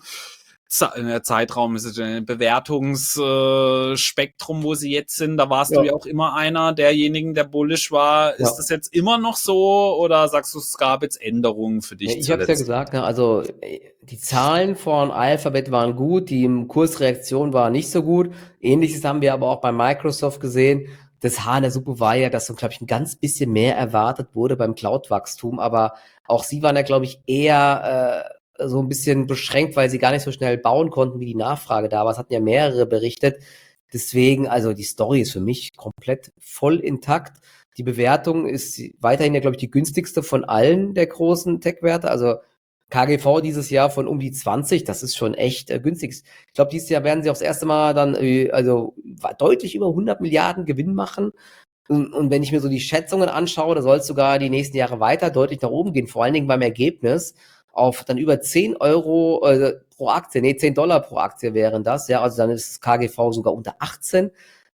der Zeitraum ist es ein Bewertungsspektrum, äh, wo sie jetzt sind. Da warst Ja. du ja auch immer einer derjenigen, der bullish war. Ist Ja. das jetzt immer noch so, oder sagst du, es gab jetzt Änderungen für dich Ja, ich habe es ja zuletzt? gesagt, ne, also äh, die Zahlen von Alphabet waren gut, die Kursreaktion war nicht so gut. Ähnliches haben wir aber auch bei Microsoft gesehen. Das Haar in der Suppe war ja, dass so, glaube ich, ein ganz bisschen mehr erwartet wurde beim Cloud-Wachstum, aber auch sie waren ja, glaube ich, eher äh, so ein bisschen beschränkt, weil sie gar nicht so schnell bauen konnten, wie die Nachfrage da war. Es hatten ja mehrere berichtet. Deswegen, also die Story ist für mich komplett voll intakt. Die Bewertung ist weiterhin ja, glaube ich, die günstigste von allen der großen Tech-Werte. Also K G V dieses Jahr von um die zwanzig, das ist schon echt äh, günstig. Ich glaube, dieses Jahr werden sie auch das erste Mal dann äh, also deutlich über hundert Milliarden Gewinn machen. Und, und wenn ich mir so die Schätzungen anschaue, da soll es sogar die nächsten Jahre weiter deutlich nach oben gehen, vor allen Dingen beim Ergebnis auf dann über zehn Euro äh, pro Aktie, nee, zehn Dollar pro Aktie wären das, ja, also dann ist das K G V sogar unter achtzehn.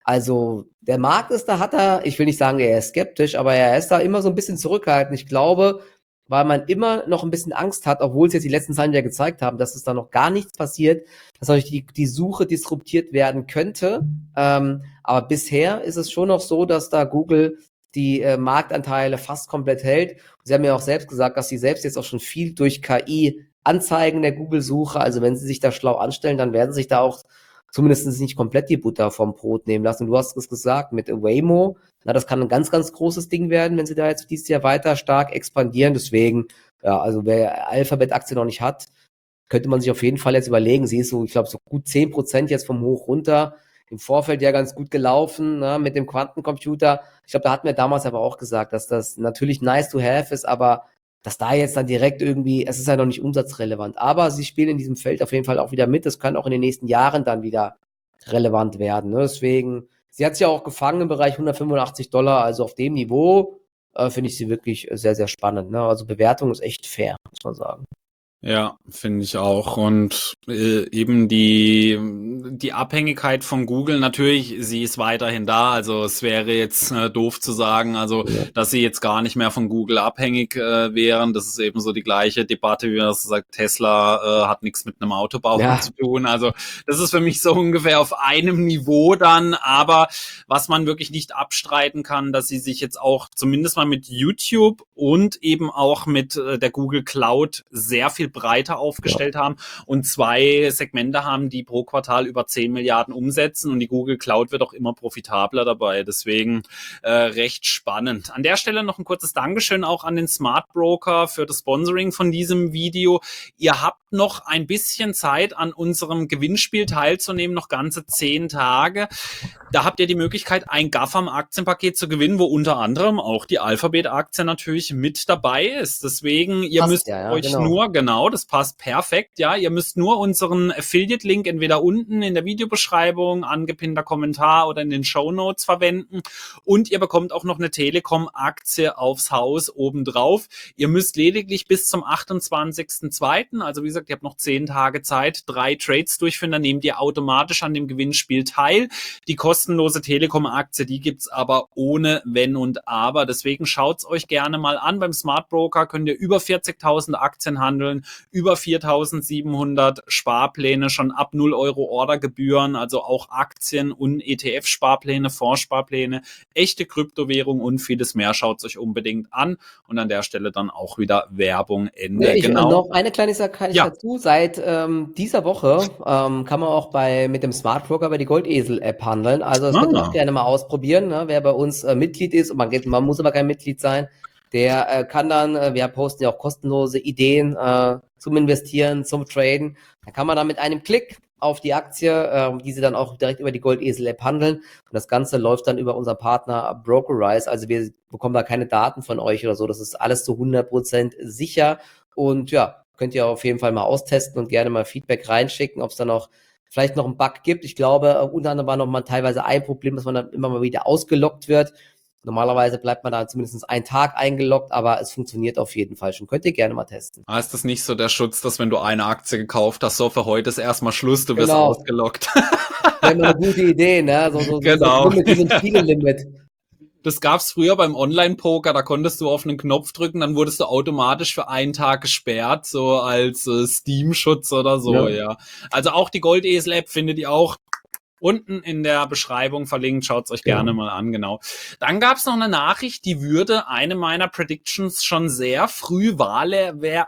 Also der Markt ist da, hat er, ich will nicht sagen, er ist skeptisch, aber er ist da immer so ein bisschen zurückhaltend. Ich glaube, weil man immer noch ein bisschen Angst hat, obwohl es jetzt die letzten Zahlen ja gezeigt haben, dass es da noch gar nichts passiert, dass natürlich die, die Suche disruptiert werden könnte. Ähm, aber bisher ist es schon noch so, dass da Google die äh, Marktanteile fast komplett hält. Sie haben ja auch selbst gesagt, dass sie selbst jetzt auch schon viel durch K I Anzeigen der Google-Suche, also wenn sie sich da schlau anstellen, dann werden sich da auch zumindest nicht komplett die Butter vom Brot nehmen lassen. Du hast es gesagt, mit Waymo, na, das kann ein ganz, ganz großes Ding werden, wenn sie da jetzt dieses Jahr weiter stark expandieren. Deswegen, ja, also wer Alphabet-Aktie noch nicht hat, könnte man sich auf jeden Fall jetzt überlegen. Sie ist so, ich glaube, so gut zehn Prozent jetzt vom Hoch runter. Im Vorfeld ja ganz gut gelaufen, ne, mit dem Quantencomputer. Ich glaube, da hatten wir damals aber auch gesagt, dass das natürlich nice to have ist, aber dass da jetzt dann direkt irgendwie, es ist ja noch nicht umsatzrelevant. Aber sie spielen in diesem Feld auf jeden Fall auch wieder mit. Das kann auch in den nächsten Jahren dann wieder relevant werden. Ne? Deswegen, sie hat sich ja auch gefangen im Bereich hundertfünfundachtzig Dollar, also auf dem Niveau äh, finde ich sie wirklich sehr, sehr spannend. Ne? Also Bewertung ist echt fair, muss man sagen. Ja, finde ich auch. Und äh, eben die die Abhängigkeit von Google, natürlich, sie ist weiterhin da. Also es wäre jetzt äh, doof zu sagen, also Ja. dass sie jetzt gar nicht mehr von Google abhängig äh, wären. Das ist eben so die gleiche Debatte, wie man sagt, Tesla äh, hat nichts mit einem Autobau Ja. zu tun. Also das ist für mich so ungefähr auf einem Niveau dann. Aber was man wirklich nicht abstreiten kann, dass sie sich jetzt auch zumindest mal mit YouTube und eben auch mit äh, der Google Cloud sehr viel breiter aufgestellt ja. haben und zwei Segmente haben, die pro Quartal über zehn Milliarden umsetzen und die Google Cloud wird auch immer profitabler dabei. Deswegen äh, recht spannend. An der Stelle noch ein kurzes Dankeschön auch an den Smart Broker für das Sponsoring von diesem Video. Ihr habt noch ein bisschen Zeit, an unserem Gewinnspiel teilzunehmen, noch ganze zehn Tage. Da habt ihr die Möglichkeit, ein GAFAM-Aktienpaket zu gewinnen, wo unter anderem auch die Alphabet-Aktie natürlich mit dabei ist. Deswegen, ihr Passt müsst ja, ja, euch genau. nur, genau, das passt perfekt, ja, ihr müsst nur unseren Affiliate-Link entweder unten in der Videobeschreibung, angepinnter Kommentar oder in den Shownotes verwenden und ihr bekommt auch noch eine Telekom-Aktie aufs Haus obendrauf. Ihr müsst lediglich bis zum achtundzwanzigsten zweiten, also wie gesagt, ihr habt noch zehn Tage Zeit, drei Trades durchführen, dann nehmt ihr automatisch an dem Gewinnspiel teil. Die kostenlose Telekom-Aktie, die gibt's aber ohne Wenn und Aber. Deswegen schaut's euch gerne mal an. Beim Smart Broker könnt ihr über vierzigtausend Aktien handeln, über viertausendsiebenhundert Sparpläne, schon ab null Euro Ordergebühren, also auch Aktien und E T F-Sparpläne, Fondssparpläne, echte Kryptowährung und vieles mehr. Schaut's euch unbedingt an. Und an der Stelle dann auch wieder Werbung, Ende. Nee, ich, genau. Noch eine kleine Sache kann ich Ja. dazu. Seit ähm, dieser Woche ähm, kann man auch bei mit dem Smart Broker bei die Goldesel-App handeln. Also das Ah. könnt ihr auch gerne mal ausprobieren. Ne? Wer bei uns äh, Mitglied ist, und man, geht, man muss aber kein Mitglied sein, der äh, kann dann, äh, wir posten ja auch kostenlose Ideen äh, zum Investieren, zum Traden. Da kann man dann mit einem Klick auf die Aktie, äh, die sie dann auch direkt über die Goldesel-App handeln. Und das Ganze läuft dann über unseren Partner Brokerize. Also wir bekommen da keine Daten von euch oder so. Das ist alles zu hundert Prozent sicher. Und ja, könnt ihr auf jeden Fall mal austesten und gerne mal Feedback reinschicken, ob es dann auch vielleicht noch einen Bug gibt. Ich glaube, unter anderem war noch mal teilweise ein Problem, dass man dann immer mal wieder ausgeloggt wird. Normalerweise bleibt man da zumindest einen Tag eingeloggt, aber es funktioniert auf jeden Fall schon. Könnt ihr gerne mal testen. Ah, ist das nicht so der Schutz, dass wenn du eine Aktie gekauft hast, so für heute ist erstmal Schluss, du wirst Genau. ausgeloggt. Wäre mal eine gute Idee, ne? So, so, Genau. so mit diesem Spielelimit. Das gab's früher beim Online-Poker, da konntest du auf einen Knopf drücken, dann wurdest du automatisch für einen Tag gesperrt, so als äh, Steam-Schutz oder so, ja. ja. Also auch die Goldesel-App findet ihr auch unten in der Beschreibung verlinkt, schaut's euch gerne ja. mal an, genau. Dann gab's noch eine Nachricht, die würde eine meiner Predictions schon sehr früh Wale wer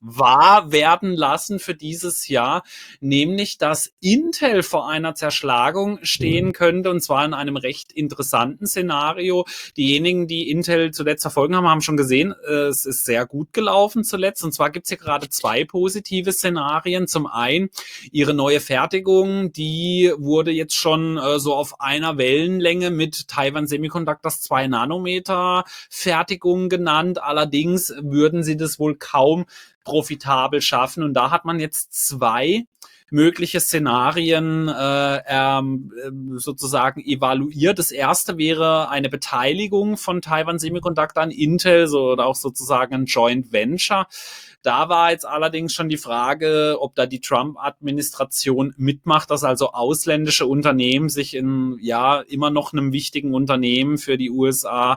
wahr werden lassen für dieses Jahr, nämlich, dass Intel vor einer Zerschlagung stehen könnte, und zwar in einem recht interessanten Szenario. Diejenigen, die Intel zuletzt verfolgen haben, haben schon gesehen, es ist sehr gut gelaufen zuletzt, und zwar gibt's hier gerade zwei positive Szenarien. Zum einen, ihre neue Fertigung, die wurde jetzt schon äh, so auf einer Wellenlänge mit Taiwan Semiconductors zwei Nanometer Fertigung genannt, allerdings würden sie das wohl kaum profitabel schaffen. Und da hat man jetzt zwei mögliche Szenarien äh, ähm, sozusagen evaluiert. Das erste wäre eine Beteiligung von Taiwan Semiconductor an Intel, so, oder auch sozusagen ein Joint Venture. Da war jetzt allerdings schon die Frage, ob da die Trump-Administration mitmacht, dass also ausländische Unternehmen sich in, ja, immer noch einem wichtigen Unternehmen für die U S A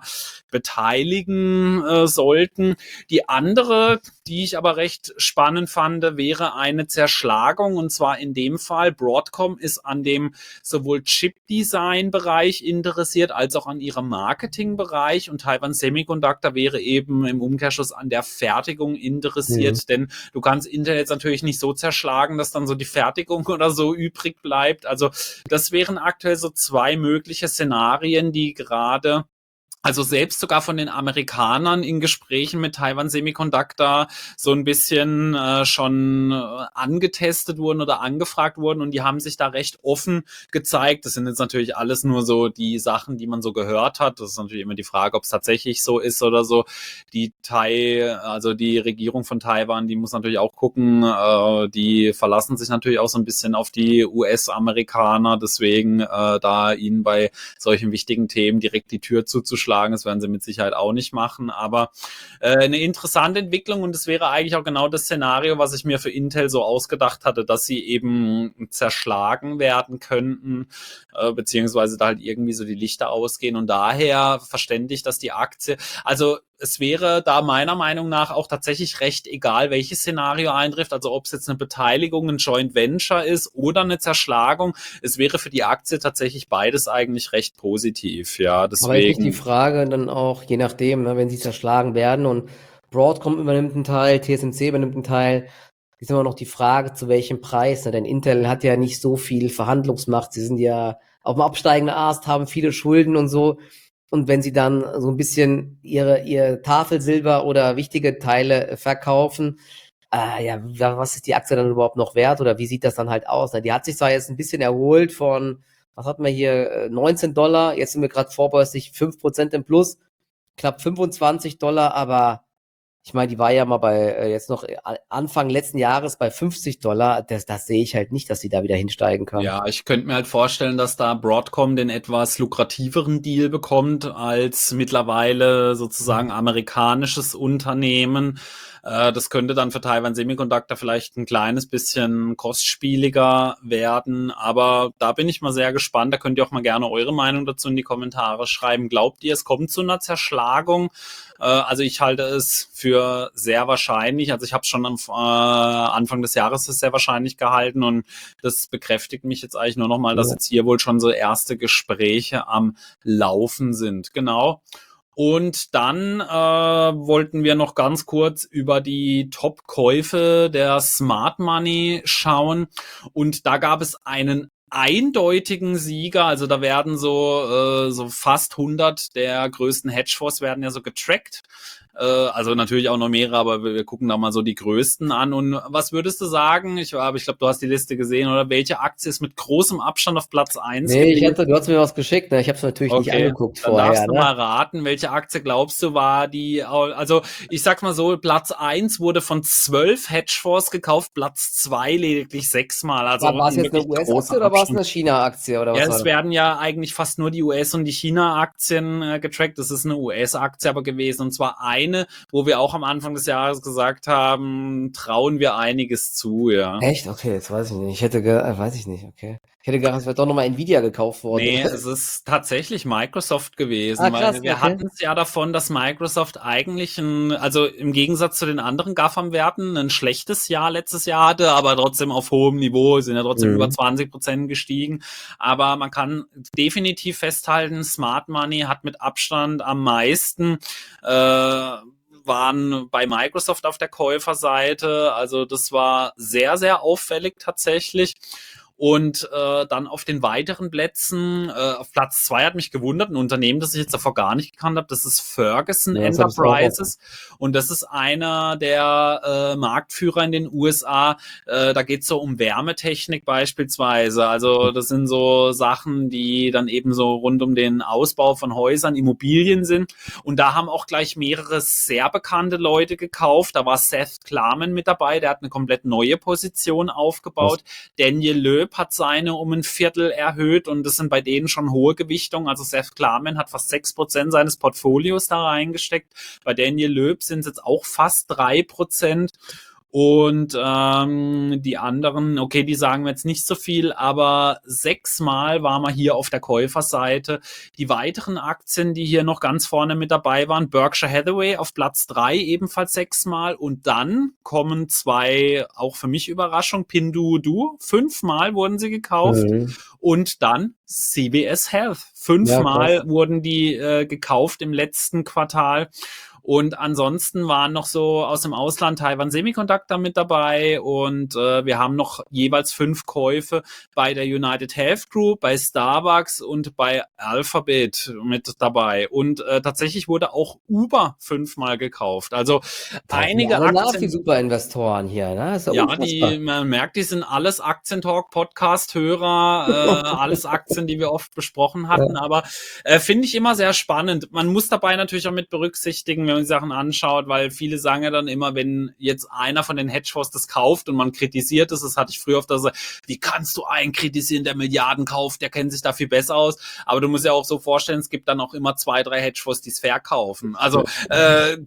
beteiligen äh, sollten. Die andere, die ich aber recht spannend fand, wäre eine Zerschlagung, und zwar in dem Fall, Broadcom ist an dem sowohl Chip-Design-Bereich interessiert, als auch an ihrem Marketing-Bereich, und Taiwan Semiconductor wäre eben im Umkehrschluss an der Fertigung interessiert, mhm. denn du kannst Intel jetzt natürlich nicht so zerschlagen, dass dann so die Fertigung oder so übrig bleibt. Also das wären aktuell so zwei mögliche Szenarien, die gerade, also selbst sogar von den Amerikanern in Gesprächen mit Taiwan Semiconductor so ein bisschen äh, schon äh, angetestet wurden oder angefragt wurden, und die haben sich da recht offen gezeigt. Das sind jetzt natürlich alles nur so die Sachen, die man so gehört hat. Das ist natürlich immer die Frage, ob es tatsächlich so ist oder so. Die Tai, also die Regierung von Taiwan, die muss natürlich auch gucken, äh, die verlassen sich natürlich auch so ein bisschen auf die U S-Amerikaner, deswegen äh, da ihnen bei solchen wichtigen Themen direkt die Tür zuzuschlagen. Das werden sie mit Sicherheit auch nicht machen, aber äh, eine interessante Entwicklung, und es wäre eigentlich auch genau das Szenario, was ich mir für Intel so ausgedacht hatte, dass sie eben zerschlagen werden könnten, äh, beziehungsweise da halt irgendwie so die Lichter ausgehen, und daher verständlich, dass die Aktie, also es wäre da meiner Meinung nach auch tatsächlich recht egal, welches Szenario eintrifft, also ob es jetzt eine Beteiligung, ein Joint Venture ist oder eine Zerschlagung. Es wäre für die Aktie tatsächlich beides eigentlich recht positiv, ja, deswegen. Aber ist nicht die Frage dann auch, je nachdem, ne, wenn sie zerschlagen werden und Broadcom übernimmt einen Teil, T S M C übernimmt einen Teil, ist immer noch die Frage, zu welchem Preis, ne? Denn Intel hat ja nicht so viel Verhandlungsmacht, sie sind ja auf dem absteigenden Ast, haben viele Schulden und so. Und wenn sie dann so ein bisschen ihre, ihr Tafelsilber oder wichtige Teile verkaufen, äh, ja, was ist die Aktie dann überhaupt noch wert, oder wie sieht das dann halt aus? Die hat sich zwar jetzt ein bisschen erholt von, was hatten wir hier, neunzehn Dollar, jetzt sind wir gerade vorbörslich fünf Prozent im Plus, knapp fünfundzwanzig Dollar, aber ich meine, die war ja mal bei, äh, jetzt noch Anfang letzten Jahres bei fünfzig Dollar. Das, das sehe ich halt nicht, dass sie da wieder hinsteigen kann. Ja, ich könnte mir halt vorstellen, dass da Broadcom den etwas lukrativeren Deal bekommt als mittlerweile sozusagen amerikanisches Unternehmen. Äh, das könnte dann für Taiwan Semiconductor vielleicht ein kleines bisschen kostspieliger werden. Aber da bin ich mal sehr gespannt. Da könnt ihr auch mal gerne eure Meinung dazu in die Kommentare schreiben. Glaubt ihr, es kommt zu einer Zerschlagung? Also ich halte es für sehr wahrscheinlich. Also ich habe es schon am äh, Anfang des Jahres für sehr wahrscheinlich gehalten, und das bekräftigt mich jetzt eigentlich nur noch mal, dass jetzt hier wohl schon so erste Gespräche am Laufen sind. Genau. Und dann äh, wollten wir noch ganz kurz über die Top-Käufe der Smart Money schauen, und da gab es einen eindeutigen Sieger, also da werden so äh, so fast hundert der größten Hedgefonds werden ja so getrackt, äh, also natürlich auch noch mehrere, aber wir, wir gucken da mal so die größten an. Und was würdest du sagen, ich, aber ich glaube, du hast die Liste gesehen, oder welche Aktie ist mit großem Abstand auf Platz eins? Nee, ich hatte, du hast mir was geschickt, ne? Ich habe es natürlich okay. nicht angeguckt Dann vorher. Dann darfst du ne? mal raten, welche Aktie glaubst du war die, also ich sag mal so, Platz eins wurde von zwölf Hedgefonds gekauft, Platz zwei lediglich sechsmal. Also war es jetzt eine U S-Aktie oder war es eine China-Aktie? Oder was ja, war es das? werden ja eigentlich fast nur die U S- und die China-Aktien äh, getrackt. Das ist eine U S-Aktie aber gewesen, und zwar eine, wo wir auch am Anfang des Jahres gesagt haben, trauen wir einiges zu, ja. Echt? Okay, jetzt weiß ich nicht. Ich hätte, ge äh, weiß ich nicht, okay. Ich hätte gedacht, es wird doch nochmal Nvidia gekauft worden. Nee, es ist tatsächlich Microsoft gewesen, ah, krass, weil wir okay. hatten es ja davon, dass Microsoft eigentlich ein, also im Gegensatz zu den anderen GAFAM-Werten ein schlechtes Jahr letztes Jahr hatte, aber trotzdem auf hohem Niveau, sind ja trotzdem mhm. über zwanzig Prozent gestiegen. Aber man kann definitiv festhalten, Smart Money hat mit Abstand am meisten äh, waren bei Microsoft auf der Käuferseite. Also das war sehr, sehr auffällig tatsächlich. Und äh, dann auf den weiteren Plätzen, äh, auf Platz zwei hat mich gewundert, ein Unternehmen, das ich jetzt davor gar nicht gekannt habe, das ist Ferguson Ja, das Enterprises. Und das ist einer der äh, Marktführer in den U S A. Äh, da geht es so um Wärmetechnik beispielsweise. Also das sind so Sachen, die dann eben so rund um den Ausbau von Häusern, Immobilien sind. Und da haben auch gleich mehrere sehr bekannte Leute gekauft. Da war Seth Klarman mit dabei, der hat eine komplett neue Position aufgebaut. Was? Daniel Löb Loeb hat seine um ein Viertel erhöht und das sind bei denen schon hohe Gewichtungen. Also Seth Klarman hat fast sechs Prozent seines Portfolios da reingesteckt. Bei Daniel Loeb sind es jetzt auch fast drei Prozent. Und ähm, die anderen, okay, die sagen mir jetzt nicht so viel, aber sechsmal waren wir hier auf der Käuferseite. Die weiteren Aktien, die hier noch ganz vorne mit dabei waren, Berkshire Hathaway auf Platz drei, ebenfalls sechsmal. Und dann kommen zwei, auch für mich Überraschung, Pinduoduo, fünfmal wurden sie gekauft. Mhm. Und dann C V S Health, fünfmal Ja, wurden die äh, gekauft im letzten Quartal. Und ansonsten waren noch so aus dem Ausland Taiwan Semiconductor mit dabei und äh, wir haben noch jeweils fünf Käufe bei der United Health Group, bei Starbucks und bei Alphabet mit dabei. Und äh, tatsächlich wurde auch Uber fünfmal gekauft. Also da sind einige alle nach wie Aktien. super Investoren hier, ne? Das ist ja, Ja, unfassbar. die, man merkt, die sind alles Aktientalk-Podcast-Hörer, äh, alles Aktien, die wir oft besprochen hatten, Ja. aber äh, finde ich immer sehr spannend. Man muss dabei natürlich auch mit berücksichtigen, wenn man die Sachen anschaut, weil viele sagen ja dann immer, wenn jetzt einer von den Hedgefonds das kauft und man kritisiert es, das hatte ich früher oft, dass er, wie kannst du einen kritisieren, der Milliarden kauft, der kennt sich da viel besser aus, aber du musst ja auch so vorstellen, es gibt dann auch immer zwei, drei Hedgefonds, die es verkaufen. Also äh,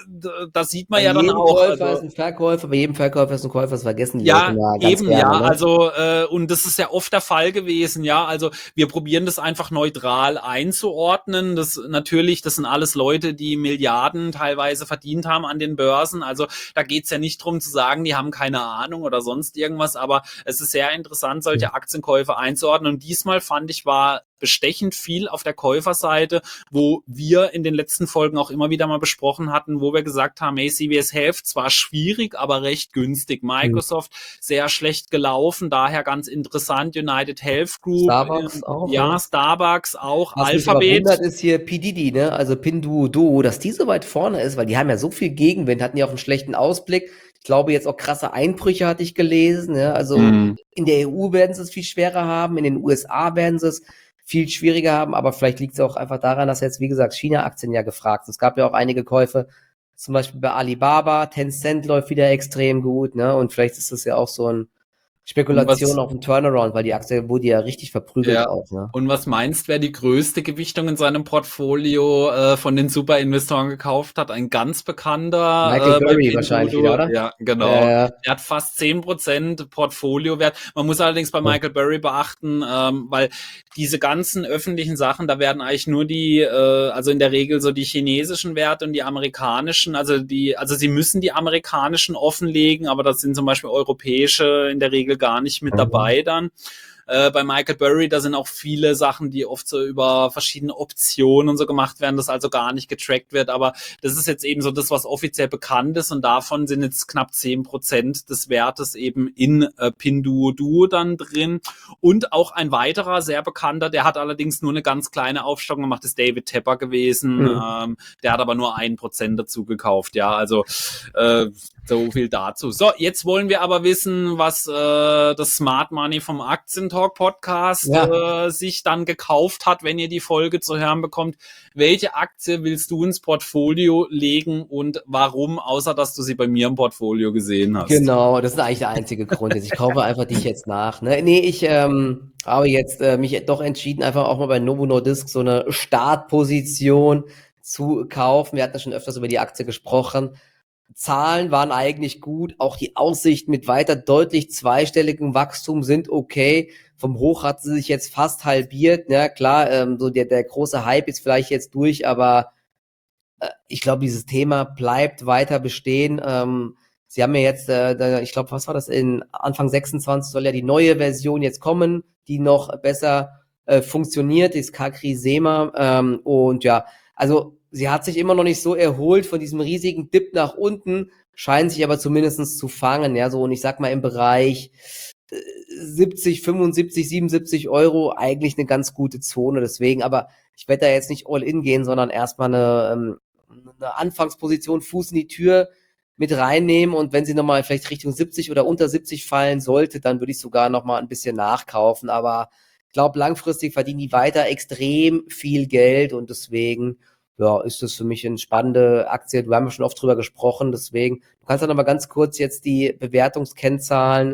das sieht man Bei ja dann jedem auch. Käufer Also, ist ein Verkäufer, bei jedem Verkäufer ist ein Käufer, das vergessen die Leute ja, mal ganz eben, ja, gerne, ne? also äh, und das ist ja oft der Fall gewesen, ja, also wir probieren das einfach neutral einzuordnen, das natürlich, das sind alles Leute, die Milliarden teilweise verdient haben an den Börsen, also da geht's ja nicht drum zu sagen, die haben keine Ahnung oder sonst irgendwas, aber es ist sehr interessant, solche Aktienkäufe einzuordnen und diesmal fand ich, war bestechend viel auf der Käuferseite, wo wir in den letzten Folgen auch immer wieder mal besprochen hatten, wo wir gesagt haben, hey, C V S Health zwar schwierig, aber recht günstig. Microsoft sehr schlecht gelaufen, daher ganz interessant. United Health Group, Starbucks ähm, auch, ja, ja. Starbucks auch, Was mich aber Alphabet. wundert, ist hier P. Diddy, ne? Also Pinduoduo, dass die so weit vorne ist, weil die haben ja so viel Gegenwind, hatten ja auch einen schlechten Ausblick. Ich glaube, jetzt auch krasse Einbrüche hatte ich gelesen, ne? Also Mhm. in der E U werden sie es viel schwerer haben, in den U S A werden sie es viel schwieriger haben, aber vielleicht liegt es auch einfach daran, dass jetzt, wie gesagt, China-Aktien ja gefragt sind. Es gab ja auch einige Käufe, zum Beispiel bei Alibaba, Tencent läuft wieder extrem gut, ne? Und vielleicht ist das ja auch so ein Und Spekulation was, auf einen Turnaround, weil die Aktie wurde ja richtig verprügelt ja. auch, ne? Und was meinst, wer die größte Gewichtung in seinem Portfolio äh, von den Superinvestoren gekauft hat? Ein ganz Michael bekannter äh, bei Burry wahrscheinlich wieder, Pinduoduo. oder? Ja, genau. Äh, Er hat fast zehn Prozent Portfoliowert. Man muss allerdings bei Michael Burry beachten, ähm, weil diese ganzen öffentlichen Sachen, da werden eigentlich nur die, äh, also in der Regel so die chinesischen Werte und die amerikanischen, also die, also sie müssen die amerikanischen offenlegen, aber das sind zum Beispiel europäische in der Regel gar nicht mit dabei dann. Äh, bei Michael Burry, da sind auch viele Sachen, die oft so über verschiedene Optionen und so gemacht werden, das also gar nicht getrackt wird, aber das ist jetzt eben so das, was offiziell bekannt ist und davon sind jetzt knapp zehn Prozent des Wertes eben in äh, Pinduoduo dann drin und auch ein weiterer sehr bekannter, der hat allerdings nur eine ganz kleine Aufstockung gemacht, ist David Tepper gewesen, Mhm. ähm, der hat aber nur ein Prozent dazu gekauft, ja, also äh, so viel dazu. So, jetzt wollen wir aber wissen, was äh, das Smart Money vom Aktientalk Podcast Ja, äh, sich dann gekauft hat, wenn ihr die Folge zu hören bekommt. Welche Aktie willst du ins Portfolio legen und warum, außer dass du sie bei mir im Portfolio gesehen hast? genau, das ist eigentlich der einzige Grund jetzt. Ich kaufe einfach dich jetzt nach. Ne? Nee, ich ähm, habe jetzt äh, mich doch entschieden, einfach auch mal bei Novo Nordisk so eine Startposition zu kaufen. Wir hatten ja schon öfters über die Aktie gesprochen. Zahlen waren eigentlich gut, auch die Aussichten mit weiter deutlich zweistelligem Wachstum sind okay. Vom Hoch hat sie sich jetzt fast halbiert. Ja, klar, ähm, so der, der große Hype ist vielleicht jetzt durch, aber äh, ich glaube, dieses Thema bleibt weiter bestehen. Ähm, sie haben ja jetzt, äh, da, ich glaube, was war das? In Anfang sechsundzwanzig soll ja die neue Version jetzt kommen, die noch besser äh, funktioniert, ist Kakri Sema. Ähm, und ja, also sie hat sich immer noch nicht so erholt von diesem riesigen Dip nach unten, scheint sich aber zumindestens zu fangen. Ja, so und ich sag mal im Bereich äh, siebzig, fünfundsiebzig, siebenundsiebzig Euro eigentlich eine ganz gute Zone. Deswegen, aber ich werde da jetzt nicht all in gehen, sondern erstmal eine, ähm, eine Anfangsposition, Fuß in die Tür mit reinnehmen und wenn sie nochmal vielleicht Richtung siebzig oder unter siebzig fallen sollte, dann würde ich sogar nochmal ein bisschen nachkaufen, aber ich glaube, langfristig verdienen die weiter extrem viel Geld und deswegen, ja, ist das für mich eine spannende Aktie. Wir haben ja schon oft drüber gesprochen, deswegen, du kannst ja nochmal ganz kurz jetzt die Bewertungskennzahlen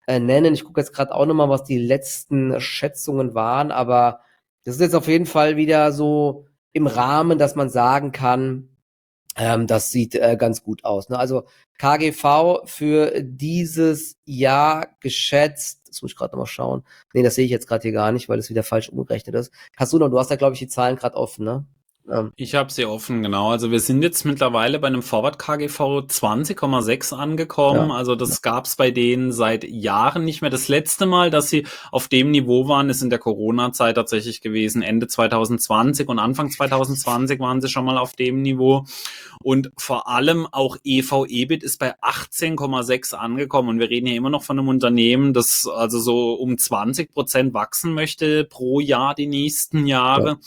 äh, nennen. Ich gucke jetzt gerade auch nochmal, was die letzten Schätzungen waren, aber das ist jetzt auf jeden Fall wieder so im Rahmen, dass man sagen kann, ähm, das sieht äh, ganz gut aus. Ne? Also K G V für dieses Jahr geschätzt, das muss ich gerade nochmal schauen. Nee, das sehe ich jetzt gerade hier gar nicht, weil es wieder falsch umgerechnet ist. Hast du noch, du hast da, glaube ich, die Zahlen gerade offen, ne? Ähm, Ich habe sie offen, genau. Also wir sind jetzt mittlerweile bei einem Forward K G V zwanzig Komma sechs angekommen. ja. Also das gab's bei denen seit Jahren nicht mehr. Das letzte Mal, dass sie auf dem Niveau waren, ist in der Corona-Zeit tatsächlich gewesen. Ende zwanzig zwanzig und Anfang zwanzig zwanzig waren sie schon mal auf dem Niveau. Und vor allem auch E V-EBIT ist bei achtzehn Komma sechs angekommen. Und wir reden hier immer noch von einem Unternehmen, das also so um zwanzig Prozent wachsen möchte pro Jahr die nächsten Jahre. Ja.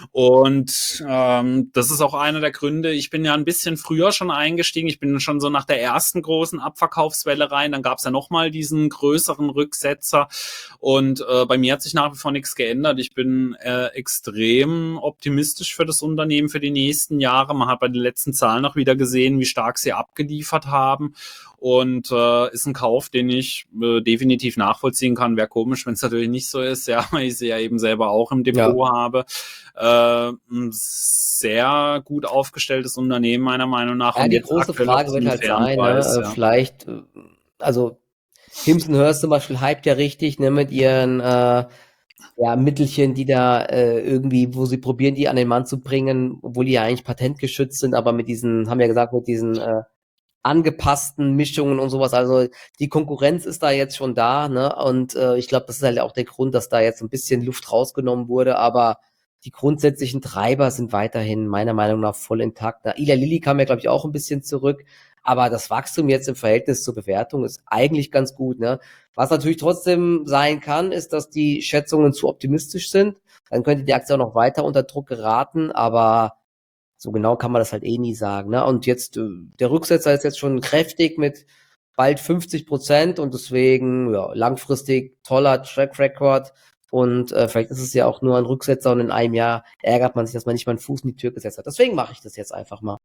Und ähm, das ist auch einer der Gründe. Ich bin ja ein bisschen früher schon eingestiegen. Ich bin schon so nach der ersten großen Abverkaufswelle rein. Dann gab es ja nochmal diesen größeren Rücksetzer. Und äh, bei mir hat sich nach wie vor nichts geändert. Ich bin äh, extrem optimistisch für das Unternehmen für die nächsten Jahre. Man hat bei den letzten Zahlen auch wieder gesehen, wie stark sie abgeliefert haben. Und äh, ist ein Kauf, den ich äh, definitiv nachvollziehen kann. Wäre komisch, wenn es natürlich nicht so ist, ja, weil ich sie ja eben selber auch im Depot ja. habe. Äh, ein sehr gut aufgestelltes Unternehmen, meiner Meinung nach. Ja, und die jetzt große Frage wird halt sein, Preis, ne? ja. vielleicht, also Hims und Hers zum Beispiel hypt ja richtig, ne, mit ihren äh, ja, Mittelchen, die da äh, irgendwie, wo sie probieren, die an den Mann zu bringen, obwohl die ja eigentlich patentgeschützt sind, aber mit diesen, haben wir ja gesagt, mit diesen äh, angepassten Mischungen und sowas. Also die Konkurrenz ist da jetzt schon da, ne? Und äh, ich glaube, das ist halt auch der Grund, dass da jetzt ein bisschen Luft rausgenommen wurde, aber die grundsätzlichen Treiber sind weiterhin meiner Meinung nach voll intakt. Na, Eli Lilly kam ja, glaube ich, auch ein bisschen zurück, aber das Wachstum jetzt im Verhältnis zur Bewertung ist eigentlich ganz gut, ne? Was natürlich trotzdem sein kann, ist, dass die Schätzungen zu optimistisch sind. Dann könnte die Aktie auch noch weiter unter Druck geraten, aber so genau kann man das halt eh nie sagen, ne? Und jetzt, der Rücksetzer ist jetzt schon kräftig mit bald fünfzig Prozent und deswegen, ja, langfristig toller Track Record und äh, vielleicht ist es ja auch nur ein Rücksetzer und in einem Jahr ärgert man sich, dass man nicht mal einen Fuß in die Tür gesetzt hat. Deswegen mache ich das jetzt einfach mal.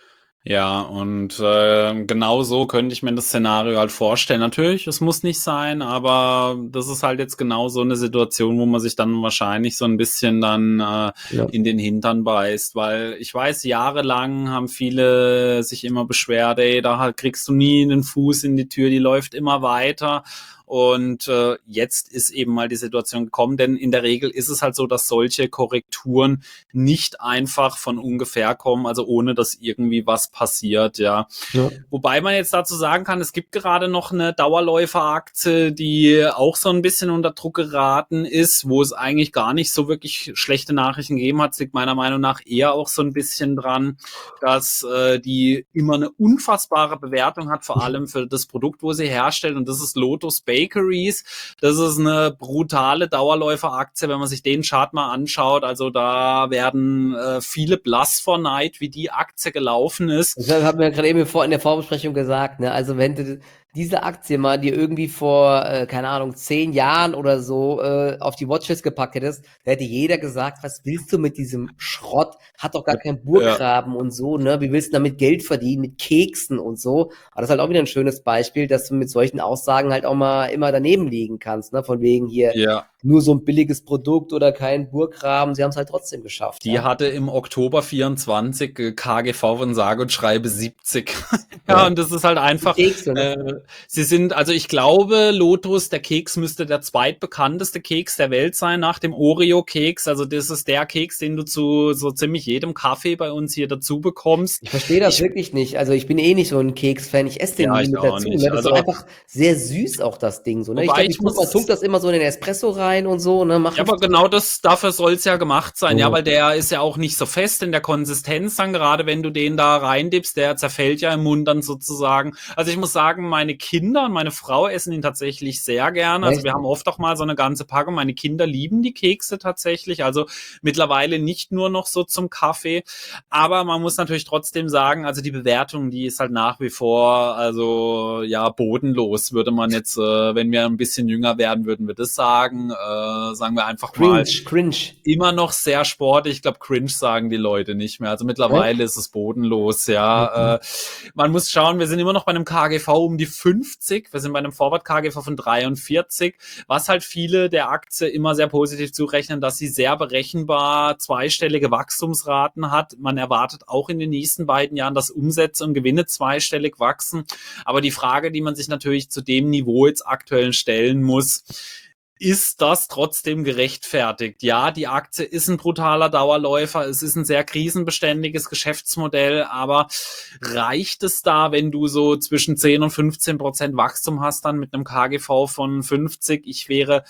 Ja, und äh, genau so könnte ich mir das Szenario halt vorstellen. Natürlich, es muss nicht sein, aber das ist halt jetzt genau so eine Situation, wo man sich dann wahrscheinlich so ein bisschen dann äh, ja. in den Hintern beißt, weil ich weiß, jahrelang haben viele sich immer beschwert, ey, da kriegst du nie einen Fuß in die Tür, die läuft immer weiter. Und äh, jetzt ist eben mal die Situation gekommen, denn in der Regel ist es halt so, dass solche Korrekturen nicht einfach von ungefähr kommen, also ohne dass irgendwie was passiert, ja. ja. Wobei man jetzt dazu sagen kann, es gibt gerade noch eine Dauerläuferaktie, die auch so ein bisschen unter Druck geraten ist, wo es eigentlich gar nicht so wirklich schlechte Nachrichten gegeben hat. Es liegt meiner Meinung nach eher auch so ein bisschen dran, dass äh, die immer eine unfassbare Bewertung hat, vor allem für das Produkt, wo sie herstellt, und das ist Lotus Bakeries. Das ist eine brutale Dauerläuferaktie, wenn man sich den Chart mal anschaut. Also da werden äh, viele blass vor Neid, wie die Aktie gelaufen ist. Das haben wir gerade eben in der Vorbesprechung gesagt, ne? Also wenn du diese Aktie mal dir irgendwie vor, äh, keine Ahnung, zehn Jahren oder so äh, auf die Watchlist gepackt hättest, da hätte jeder gesagt, was willst du mit diesem Schrott? Hat doch gar keinen Burggraben ja. und so, ne? Wie willst du damit Geld verdienen? Mit Keksen und so. Aber das ist halt auch wieder ein schönes Beispiel, dass du mit solchen Aussagen halt auch mal immer daneben liegen kannst, ne? Von wegen hier ja. nur so ein billiges Produkt oder kein Burggraben. Sie haben es halt trotzdem geschafft. Die ja. hatte im Oktober vierundzwanzig äh, K G V von sage und schreibe siebzig. ja, ja, und das ist halt einfach... Kekse, ne? äh, Sie sind, also ich glaube, Lotus, der Keks müsste der zweitbekannteste Keks der Welt sein nach dem Oreo-Keks. Also das ist der Keks, den du zu so ziemlich jedem Kaffee bei uns hier dazu bekommst. Ich verstehe das ich, wirklich nicht. Also ich bin eh nicht so ein Keks-Fan. Ich esse den ja, nie mit dazu. Ne? Das also, ist einfach sehr süß auch das Ding. So, ne? Ich glaube, ich muss, man tunkt das immer so in den Espresso rein und so. Ne? Ja, aber genau das, dafür soll es ja gemacht sein. Oh. Ja, weil der ist ja auch nicht so fest in der Konsistenz dann, gerade wenn du den da reindippst, der zerfällt ja im Mund dann sozusagen. Also ich muss sagen, meine Kinder und meine Frau essen ihn tatsächlich sehr gerne. Also wir haben oft auch mal so eine ganze Packung. Meine Kinder lieben die Kekse tatsächlich. Also mittlerweile nicht nur noch so zum Kaffee. Aber man muss natürlich trotzdem sagen, also die Bewertung, die ist halt nach wie vor, also ja, bodenlos, würde man jetzt, äh, wenn wir ein bisschen jünger werden, würden wir das sagen. äh, sagen wir einfach Cringe, mal, cringe. immer noch sehr sportlich. Ich glaube, cringe sagen die Leute nicht mehr. Also mittlerweile Ja? ist es bodenlos, ja. Mhm. Äh, man muss schauen, wir sind immer noch bei einem K G V um die fünfzig. Wir sind bei einem Forward-K G V von dreiundvierzig, was halt viele der Aktie immer sehr positiv zurechnen, dass sie sehr berechenbar zweistellige Wachstumsraten hat. Man erwartet auch in den nächsten beiden Jahren, dass Umsätze und Gewinne zweistellig wachsen. Aber die Frage, die man sich natürlich zu dem Niveau jetzt aktuell stellen muss, ist das trotzdem gerechtfertigt? Ja, die Aktie ist ein brutaler Dauerläufer, es ist ein sehr krisenbeständiges Geschäftsmodell, aber reicht es da, wenn du so zwischen zehn und fünfzehn Prozent Wachstum hast, dann mit einem K G V von fünfzig? Ich wäre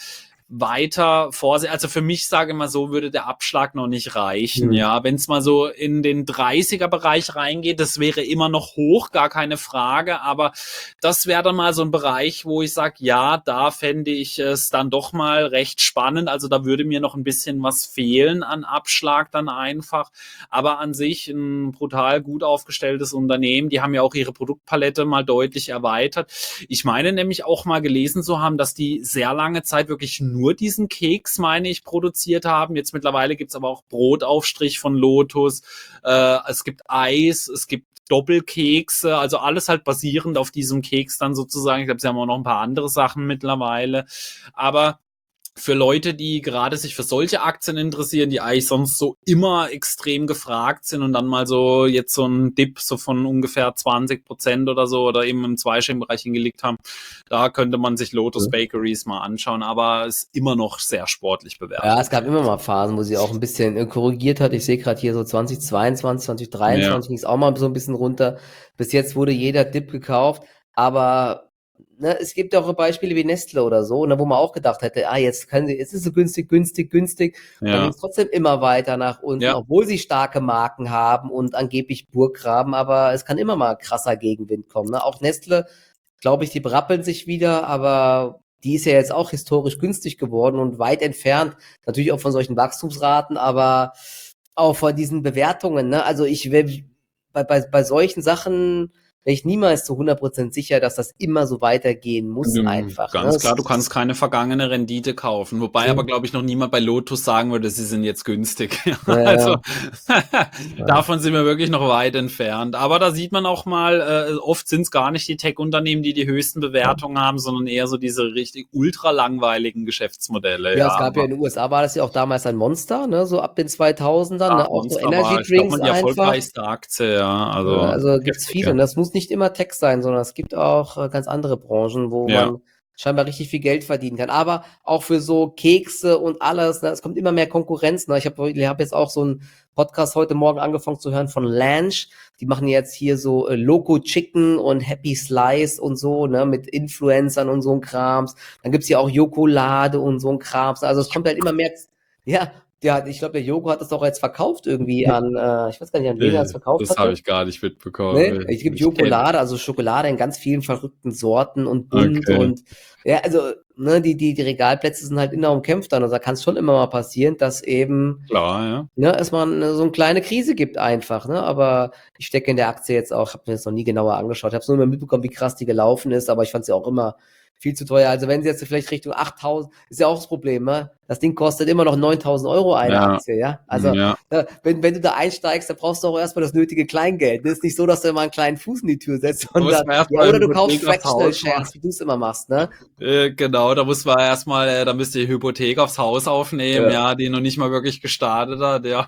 weiter vorsichtig. Also für mich, sage ich mal so, würde der Abschlag noch nicht reichen. Hm. Ja, wenn es mal so in den dreißiger-Bereich reingeht, das wäre immer noch hoch, gar keine Frage. Aber das wäre dann mal so ein Bereich, wo ich sage, ja, da fände ich es dann doch mal recht spannend. Also da würde mir noch ein bisschen was fehlen an Abschlag dann einfach. Aber an sich ein brutal gut aufgestelltes Unternehmen. Die haben ja auch ihre Produktpalette mal deutlich erweitert. Ich meine nämlich auch mal gelesen zu haben, dass die sehr lange Zeit wirklich nur nur diesen Keks, meine ich, produziert haben. Jetzt mittlerweile gibt's aber auch Brotaufstrich von Lotus, äh, es gibt Eis, es gibt Doppelkekse, also alles halt basierend auf diesem Keks dann sozusagen. Ich glaube, sie haben auch noch ein paar andere Sachen mittlerweile, aber für Leute, die gerade sich für solche Aktien interessieren, die eigentlich sonst so immer extrem gefragt sind und dann mal so jetzt so ein Dip so von ungefähr zwanzig Prozent oder so oder eben im zweistelligen Bereich hingelegt haben, da könnte man sich Lotus Bakeries mal anschauen, aber es ist immer noch sehr sportlich bewertet. Ja, es gab immer mal Phasen, wo sie auch ein bisschen äh, korrigiert hat. Ich sehe gerade hier so zwanzig zweiundzwanzig, zwanzig dreiundzwanzig ging es auch mal so ein bisschen runter. Bis jetzt wurde jeder Dip gekauft, aber ne, es gibt auch Beispiele wie Nestle oder so, ne, wo man auch gedacht hätte, ah, jetzt können sie, jetzt ist es so günstig, günstig, günstig. Und dann Ja. ging es trotzdem immer weiter nach unten, Ja. obwohl sie starke Marken haben und angeblich Burggraben, aber es kann immer mal krasser Gegenwind kommen. Ne? Auch Nestle, glaube ich, die berappeln sich wieder, aber die ist ja jetzt auch historisch günstig geworden und weit entfernt, natürlich auch von solchen Wachstumsraten, aber auch von diesen Bewertungen. Ne? Also ich will bei, bei, bei solchen Sachen wäre ich niemals zu hundert Prozent sicher, dass das immer so weitergehen muss Mhm, einfach. Ganz ne? klar, du kannst keine vergangene Rendite kaufen. Wobei Ja. aber, glaube ich, noch niemand bei Lotus sagen würde, sie sind jetzt günstig. Ja, also ja. davon sind wir wirklich noch weit entfernt. Aber da sieht man auch mal, äh, oft sind es gar nicht die Tech-Unternehmen, die die höchsten Bewertungen haben, sondern eher so diese richtig ultra langweiligen Geschäftsmodelle. Ja, Ja, es gab ja in den U S A, war das ja auch damals ein Monster, ne? so ab den zweitausendern, ne? auch so Monster war, ich glaube, Energy-Drinks mal die einfach. erfolgreichste Aktie, ja. Also, Ja, also gibt's heftig, viele. ja. Und das muss nicht immer Tech sein, sondern es gibt auch äh, ganz andere Branchen, wo Ja. man scheinbar richtig viel Geld verdienen kann. Aber auch für so Kekse und alles, ne? Es kommt immer mehr Konkurrenz. Ne? Ich habe ich hab jetzt auch so einen Podcast heute Morgen angefangen zu hören von Lange. Die machen jetzt hier so äh, Loco Chicken und Happy Slice und so, ne, mit Influencern und so ein Krams. Dann gibt's hier auch Jokolade und so ein Krams. Also es kommt halt immer mehr, ja, der hat, ich glaube, der Joko hat das doch jetzt verkauft irgendwie an, äh, ich weiß gar nicht, an wen er es verkauft Das hatte. habe ich gar nicht mitbekommen. Ne? Es gibt Ich kenn- Jokolade, also Schokolade in ganz vielen verrückten Sorten und bunt Okay. und ja, also ne, die, die, die Regalplätze sind halt immer umkämpft dann. Also da kann es schon immer mal passieren, dass eben Klar, ja. ne, es mal eine, so eine kleine Krise gibt einfach, ne? Aber ich stecke in der Aktie jetzt auch, habe mir das noch nie genauer angeschaut. Ich habe nur immer mitbekommen, wie krass die gelaufen ist, aber ich fand sie auch immer viel zu teuer. Also wenn sie jetzt vielleicht Richtung achttausend, ist ja auch das Problem, ne? Das Ding kostet immer noch neuntausend Euro eine Ja. Aktie, ja? Also Ja. ne, wenn, wenn du da einsteigst, dann brauchst du auch erstmal das nötige Kleingeld. Das ist nicht so, dass du immer einen kleinen Fuß in die Tür setzt, Da muss sondern, man erst ja, mal oder du eine kaufst Hypothek aufs Fractional Haus machen. Shares, wie du es immer machst, ne? Äh, genau, da muss man erstmal, äh, da müsst ihr Hypothek aufs Haus aufnehmen, Ja. ja, die noch nicht mal wirklich gestartet hat, ja.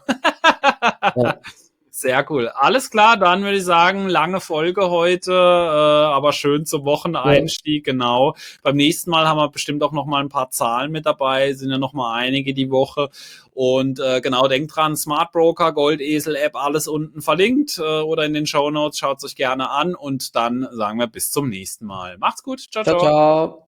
Ja. Sehr cool. Alles klar, dann würde ich sagen, lange Folge heute, äh, aber schön zum Wocheneinstieg, genau. Beim nächsten Mal haben wir bestimmt auch noch mal ein paar Zahlen mit dabei, sind ja noch mal einige die Woche. Und äh, genau, denkt dran, Smart Broker, Goldesel App, alles unten verlinkt äh, oder in den Shownotes, schaut es euch gerne an und dann sagen wir bis zum nächsten Mal. Macht's gut, ciao, Ciao, ciao. ciao.